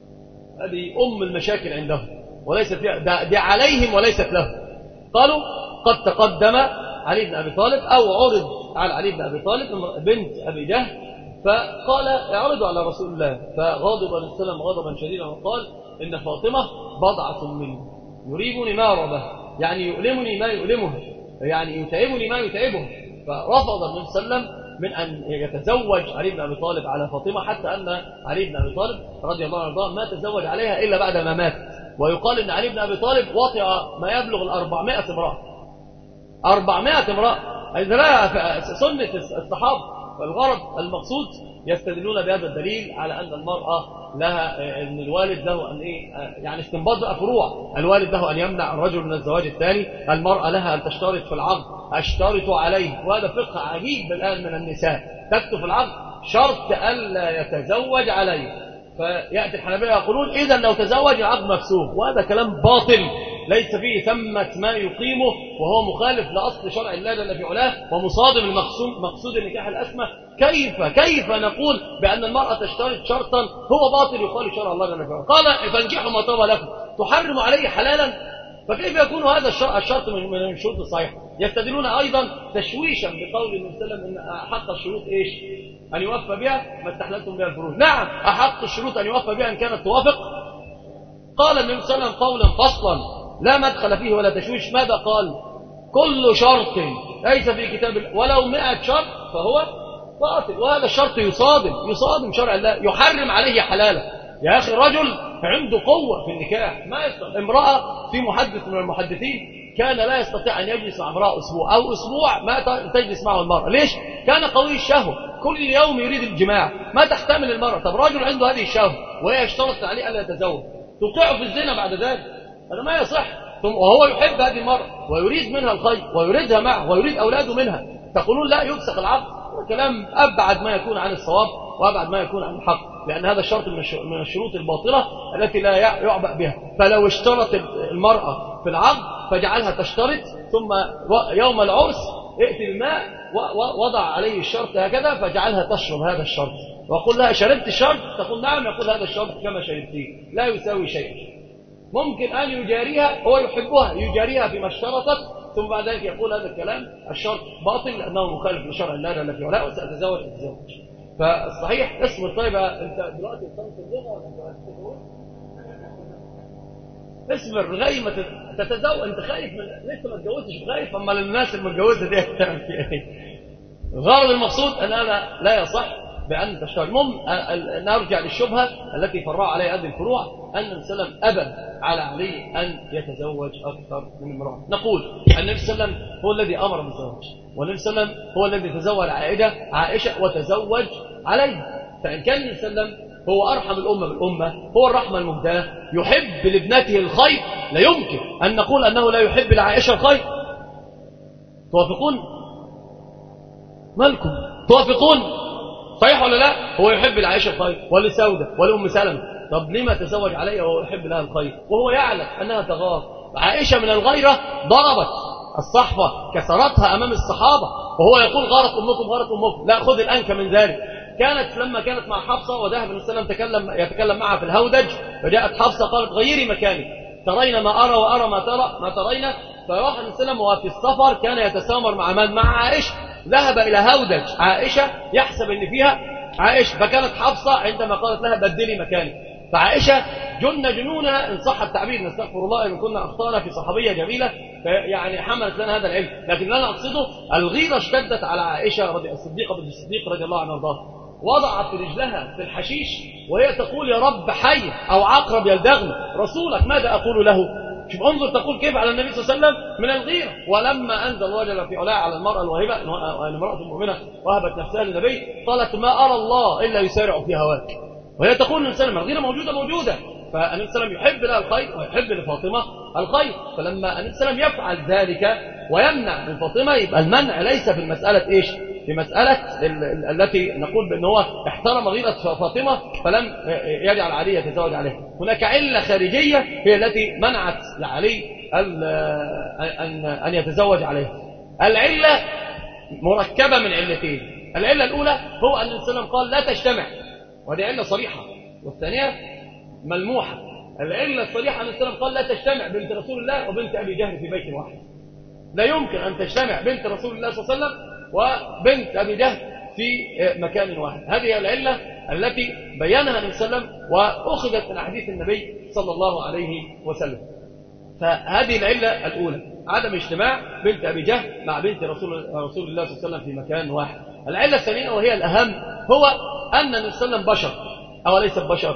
S3: هذه أم المشاكل عندهم وليست فيها، دي عليهم وليست لهم. قالوا قد تقدم علي بن أبي طالب أو عرض على علي بن أبي طالب بنت أبي جهل، فقال اعرضوا على رسول الله، فغضب النبي صلى الله عليه وسلم غضبا شديدا وقال إن فاطمة بضعة مني يريبني ما ربه، يعني يؤلمني ما يؤلمها، يعني يتعبني ما يتعبها. فرفض النبي صلى الله عليه وسلم من أن يتزوج علي بن أبي طالب على فاطمة، حتى أن علي بن أبي طالب رضي الله عنه ما تزوج عليها إلا بعد ما مات. ويقال أن علي بن أبي طالب وطئ ما يبلغ الأربعمائة امرأة، أربعمائة امرأة، إذا لا سنة الصحابة. فالغرض المقصود يستدلون بهذا الدليل على أن المرأة لها أن الوالد له أن إيه يعني استنباط بقى فروع، الوالد له أن يمنع الرجل من الزواج الثاني، المرأة لها أن تشترط في العقد أشترط عليه، وهذا فقه عجيب الآن من النساء، تكتب في العقد شرط ألا يتزوج عليه. فيأتي الحنابلة يقولون إذا لو تزوج العقد مفسوخ، وهذا كلام باطل ليس فيه ثمة ما يقيمه، وهو مخالف لأصل شرع الله جل في علاه ومصادم المقصود النكاح الأسمى. كيف كيف نقول بأن المرأة تشترط شرطا هو باطل يخالف شرع الله جل في علاه؟ قال فانكحوا ما طاب لكم، تحرم عليه حلالا، فكيف يكون هذا الشرط من الشروط الصحيحة؟ يستدلون أيضا تشويشا بقول النبي صلى الله عليه وسلم إن أحق الشروط إيش؟ أن يوفى بها ما استحللتم بها الفروج. نعم أحق الشروط أن يوفى بها إن كانت توافق. قال النبي صلى الله عليه وسلم قولا فصلا لا مدخل فيه ولا تشويش. ماذا قال؟ كل شرط ليس في كتاب ولو مئة شرط فهو باطل، وهذا الشرط يصادم يصادم شرع الله، يحرم عليه حلاله. يا أخي الرجل عنده قوة في النكاح، ما يستطيع. امرأة في محدث من المحدثين كان لا يستطيع أن يجلس مع امرأة أسبوع أو أسبوع ما تجلس معه المرأة. ليش؟ كان قوي الشهوة، كل يوم يريد الجماع، ما تحتمل المرأة. طب رجل عنده هذه الشهوة وهي اشترط عليه ألا يتزوج، توقعه في الزنا بعد ذلك، هذا ما يصح. وهو يحب هذه المرأة ويريد منها الخير ويريدها معه ويريد أولاده منها، تقولون لا يفسخ العقد؟ كلام أبعد ما يكون عن الصواب وأبعد ما يكون عن الحق، لأن هذا الشرط من الشروط الباطلة التي لا يعبأ بها. فلو اشترط المرأة في العقد فجعلها تشترط، ثم يوم العرس ائتي الماء ووضع عليه الشرط هكذا فجعلها تشرب هذا الشرط، وقل لها شربت الشرط؟ تقول نعم، يقول هذا الشرط كما شربتيه لا يساوي شيء. ممكن أن يجاريها، هو يحبها يجاريها فيما اشترطت، ثم بعد ذلك يقول هذا الكلام الشرط باطل لأنه مخالف لشرع الله جل في علاه، وسأتزوج أتزوج. فالصحيح اصبر. طيب أنت دلوقتي بتنصر اللغة ولا أنت هتتزوج؟ اصبر لغاية ما تتزوج. أنت خايف من لسه ما اتجوزتش، خايف أما الناس المتجوزة دي هتعمل فيها إيه؟ الغرض المقصود أن هذا لا يصح بأن تشتغل. المهم نرجع للشبهة التي فرع عليها هذه الفروع، أن النبي صلى الله عليه وسلم أبى على علي أن يتزوج أكثر من امرأة. نقول النبي صلى الله عليه وسلم هو الذي أمر بالزواج، والنبي صلى الله عليه وسلم هو الذي تزوج عائشة عائشة وتزوج عليه. فإن كان النبي صلى الله عليه وسلم هو أرحم الأمة بالأمة، هو الرحمة المهداة، يحب لابنته الخير، لا يمكن أن نقول أنه لا يحب لعائشة الخير. توافقون؟ مالكم توافقون؟ صحيح ولا لا؟ هو يحب لعائشة الخير ولسودة ولأم سلمة. طب لما تزوج عليها وهو يحب لها الخير وهو يعلم أنها تغار؟ عائشة من الغيرة ضربت الصحفة، كسرتها أمام الصحابة، وهو يقول غارت أمكم غارت أمكم. لا، خذ الأنك من ذلك. كانت لما كانت مع حفصة وذهب النبي صلى الله عليه وسلم تكلم يتكلم معها في الهودج، فجاءت حفصة قالت غيري مكاني، ترين ما أرى وأرى ما ترى ما ترين. فراح النبي صلى الله عليه وسلم وفي السفر كان يتسامر مع من؟ مع عائشة. ذهب إلى هودج عائشة يحسب أن فيها عائشة، فكانت حفصة عندما قالت لها بدلي مكاني. فعائشة جن جنونها إن صح التعبير، نستغفر الله إن كنا أخطأنا في صحابية جميلة يعني حملت لنا هذا العلم، لكن لا نقصده الغيرة اشتدت على عائشة رضي الصديقة بنت الصديق رضي الله عنها وارضاها، وضعت رجلها في الحشيش وهي تقول يا رب حي أو عقرب يلدغني رسولك ماذا أقول له؟ شوف انظر تقول كيف على النبي صلى الله عليه وسلم من الغيرة. ولما أنزل الله جل في علاه على المرأة الواهبة أن امرأة مؤمنة وهبت نفسها للنبي قالت ما أرى الله إلا يسارع في هواك، وهي تقول النبي صلى الله عليه وسلم الغيرة موجودة موجودة. فالنبي صلى الله عليه وسلم يحب لها الخير ويحب لفاطمة الخير، فلما النبي صلى الله عليه وسلم يفعل ذلك ويمنع من فاطمة يبقى المنع ليس في المسألة إيش؟ في مسألة التي نقول بأن هو احترم غيرة فاطمة فلم يجعل علي يتزوج عليها. هناك علة خارجية هي التي منعت لعلي أن يتزوج عليها. العلة مركبة من علتين. العلة الأولى هو أن النبي صلى الله عليه وسلم قال لا تجتمع، وهذه علة صريحة، والثانية ملموحة. العلة الصريحة أن النبي صلى الله عليه وسلم قال لا تجتمع بنت رسول الله وبنت أبي جهل في بيت واحد. لا يمكن أن تجتمع بنت رسول الله صلى الله عليه وسلم وبنت أبي جهل في مكان واحد. هذه العلة التي بيانها النبي صلى الله عليه وسلم وأخذت من حديث النبي صلى الله عليه وسلم. فهذه العلة الأولى عدم اجتماع بنت أبي جهل مع بنت رسول, رسول الله صلى الله عليه وسلم في مكان واحد. العلة الثانية وهي الأهم هو أن النبي صلى الله عليه وسلم بشر أو ليس بشر؟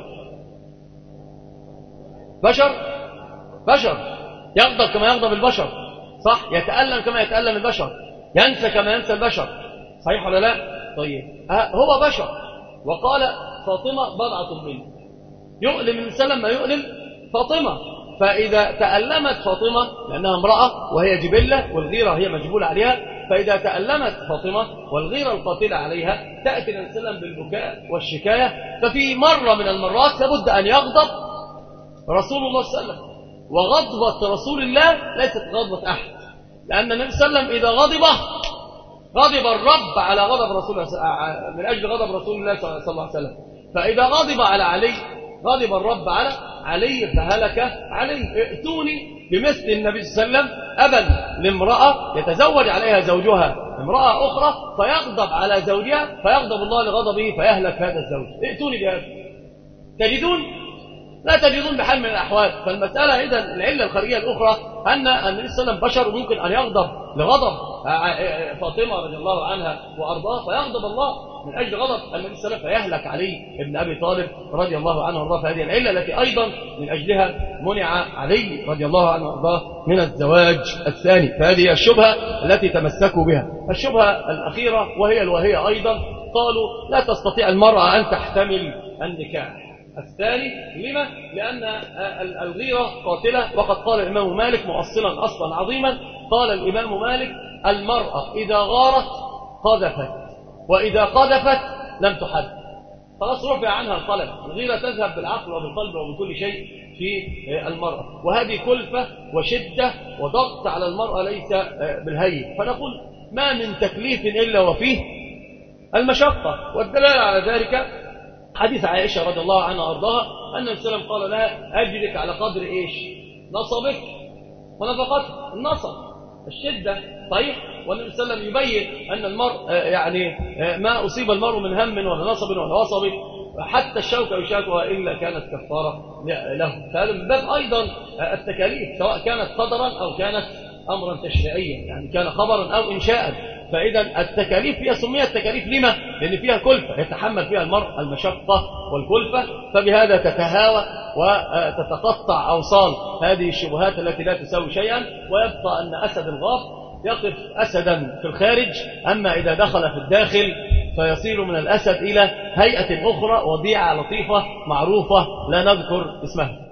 S3: بشر بشر يغضب كما يغضب البشر، صح؟ يتألم كما يتألم البشر، ينسى كما ينسى البشر، صحيح ولا لا؟ طيب هو بشر، وقال فاطمة بضعة منه، يؤلم النبي صلى الله عليه وسلم ما يؤلم فاطمة. فإذا تألمت فاطمة لأنها امرأة وهي جبلة والغيرة هي مجبولة عليها، فإذا تألمت فاطمة والغيرة القاتلة عليها تأتي النبي صلى الله عليه وسلم بالبكاء والشكاية. ففي مرة من المرات لابد أن يغضب رسول الله صلى الله عليه وسلم، وغضبة رسول الله ليست غضبة أحد، لأن النبي صلى الله عليه وسلم إذا غضب غضب الرب على غضب رسول الله من أجل غضب رسول الله صلى الله عليه وسلم. فإذا غضب على علي غضب الرب على علي فهلك علي. ائتوني بمثل النبي صلى الله عليه وسلم أبا لامرأة يتزوج عليها زوجها امرأة أخرى فيغضب على زوجها فيغضب الله لغضبه فيهلك هذا الزوج. ائتوني بهذا. تجدون؟ لا تجدون بحال من الأحوال. فالمسألة إذن العلة الخارجية الأخرى أن النبي صلى الله عليه وسلم بشر ممكن أن يغضب لغضب فاطمة رضي الله عنها وأرضاها فيغضب الله من أجل غضب النبي صلى الله عليه وسلم فيهلك علي ابن أبي طالب رضي الله عنه وأرضاه. فهذه العلة التي أيضا من أجلها منع علي رضي الله عنه وأرضاه من الزواج الثاني. فهذه الشبهة التي تمسكوا بها. الشبهة الأخيرة وهي الوهية أيضا قالوا لا تستطيع المرأة أن تحتمل النكاح الثاني. لما؟ لأن الغيرة قاتلة، وقد قال الإمام مالك مؤصلا أصلا عظيما، قال الإمام مالك المرأة إذا غارت قذفت وإذا قذفت لم تحد، خلاص رفع عنها القلم. الغيرة تذهب بالعقل وبالقلب وبكل شيء في المرأة، وهذه كلفة وشدة وضغط على المرأة ليس بالهين. فنقول ما من تكليف إلا وفيه المشقة، والدلالة على ذلك حديث عائشة رضي الله عنها وارضاها أن النبي صلى الله عليه وسلم قال لها أجرك على قدر إيش؟ نصبك ونفقتك. النصب الشدة صحيح. والنبي صلى الله عليه وسلم يبين أن المرء يعني ما أصيب المرء من هم ولا نصب ولا وصب حتى الشوكة يشاكها إلا كانت كفارة له. فهذا من باب أيضا التكاليف سواء كانت قدرا أو كانت أمرا تشريعيا، يعني كان خبرا أو إنشاء. فإذا التكاليف هي سميت تكاليف لما؟ لأن فيها كلفة يتحمل فيها المرء المشقة والكلفة، فبهذا تتهاوى وتتقطع أوصال هذه الشبهات التي لا تساوي شيئا، ويبقى أن أسد الغاب يقف أسدا في الخارج، أما إذا دخل في الداخل فيصير من الأسد إلى هيئة أخرى وضيعة لطيفة معروفة لا نذكر اسمها.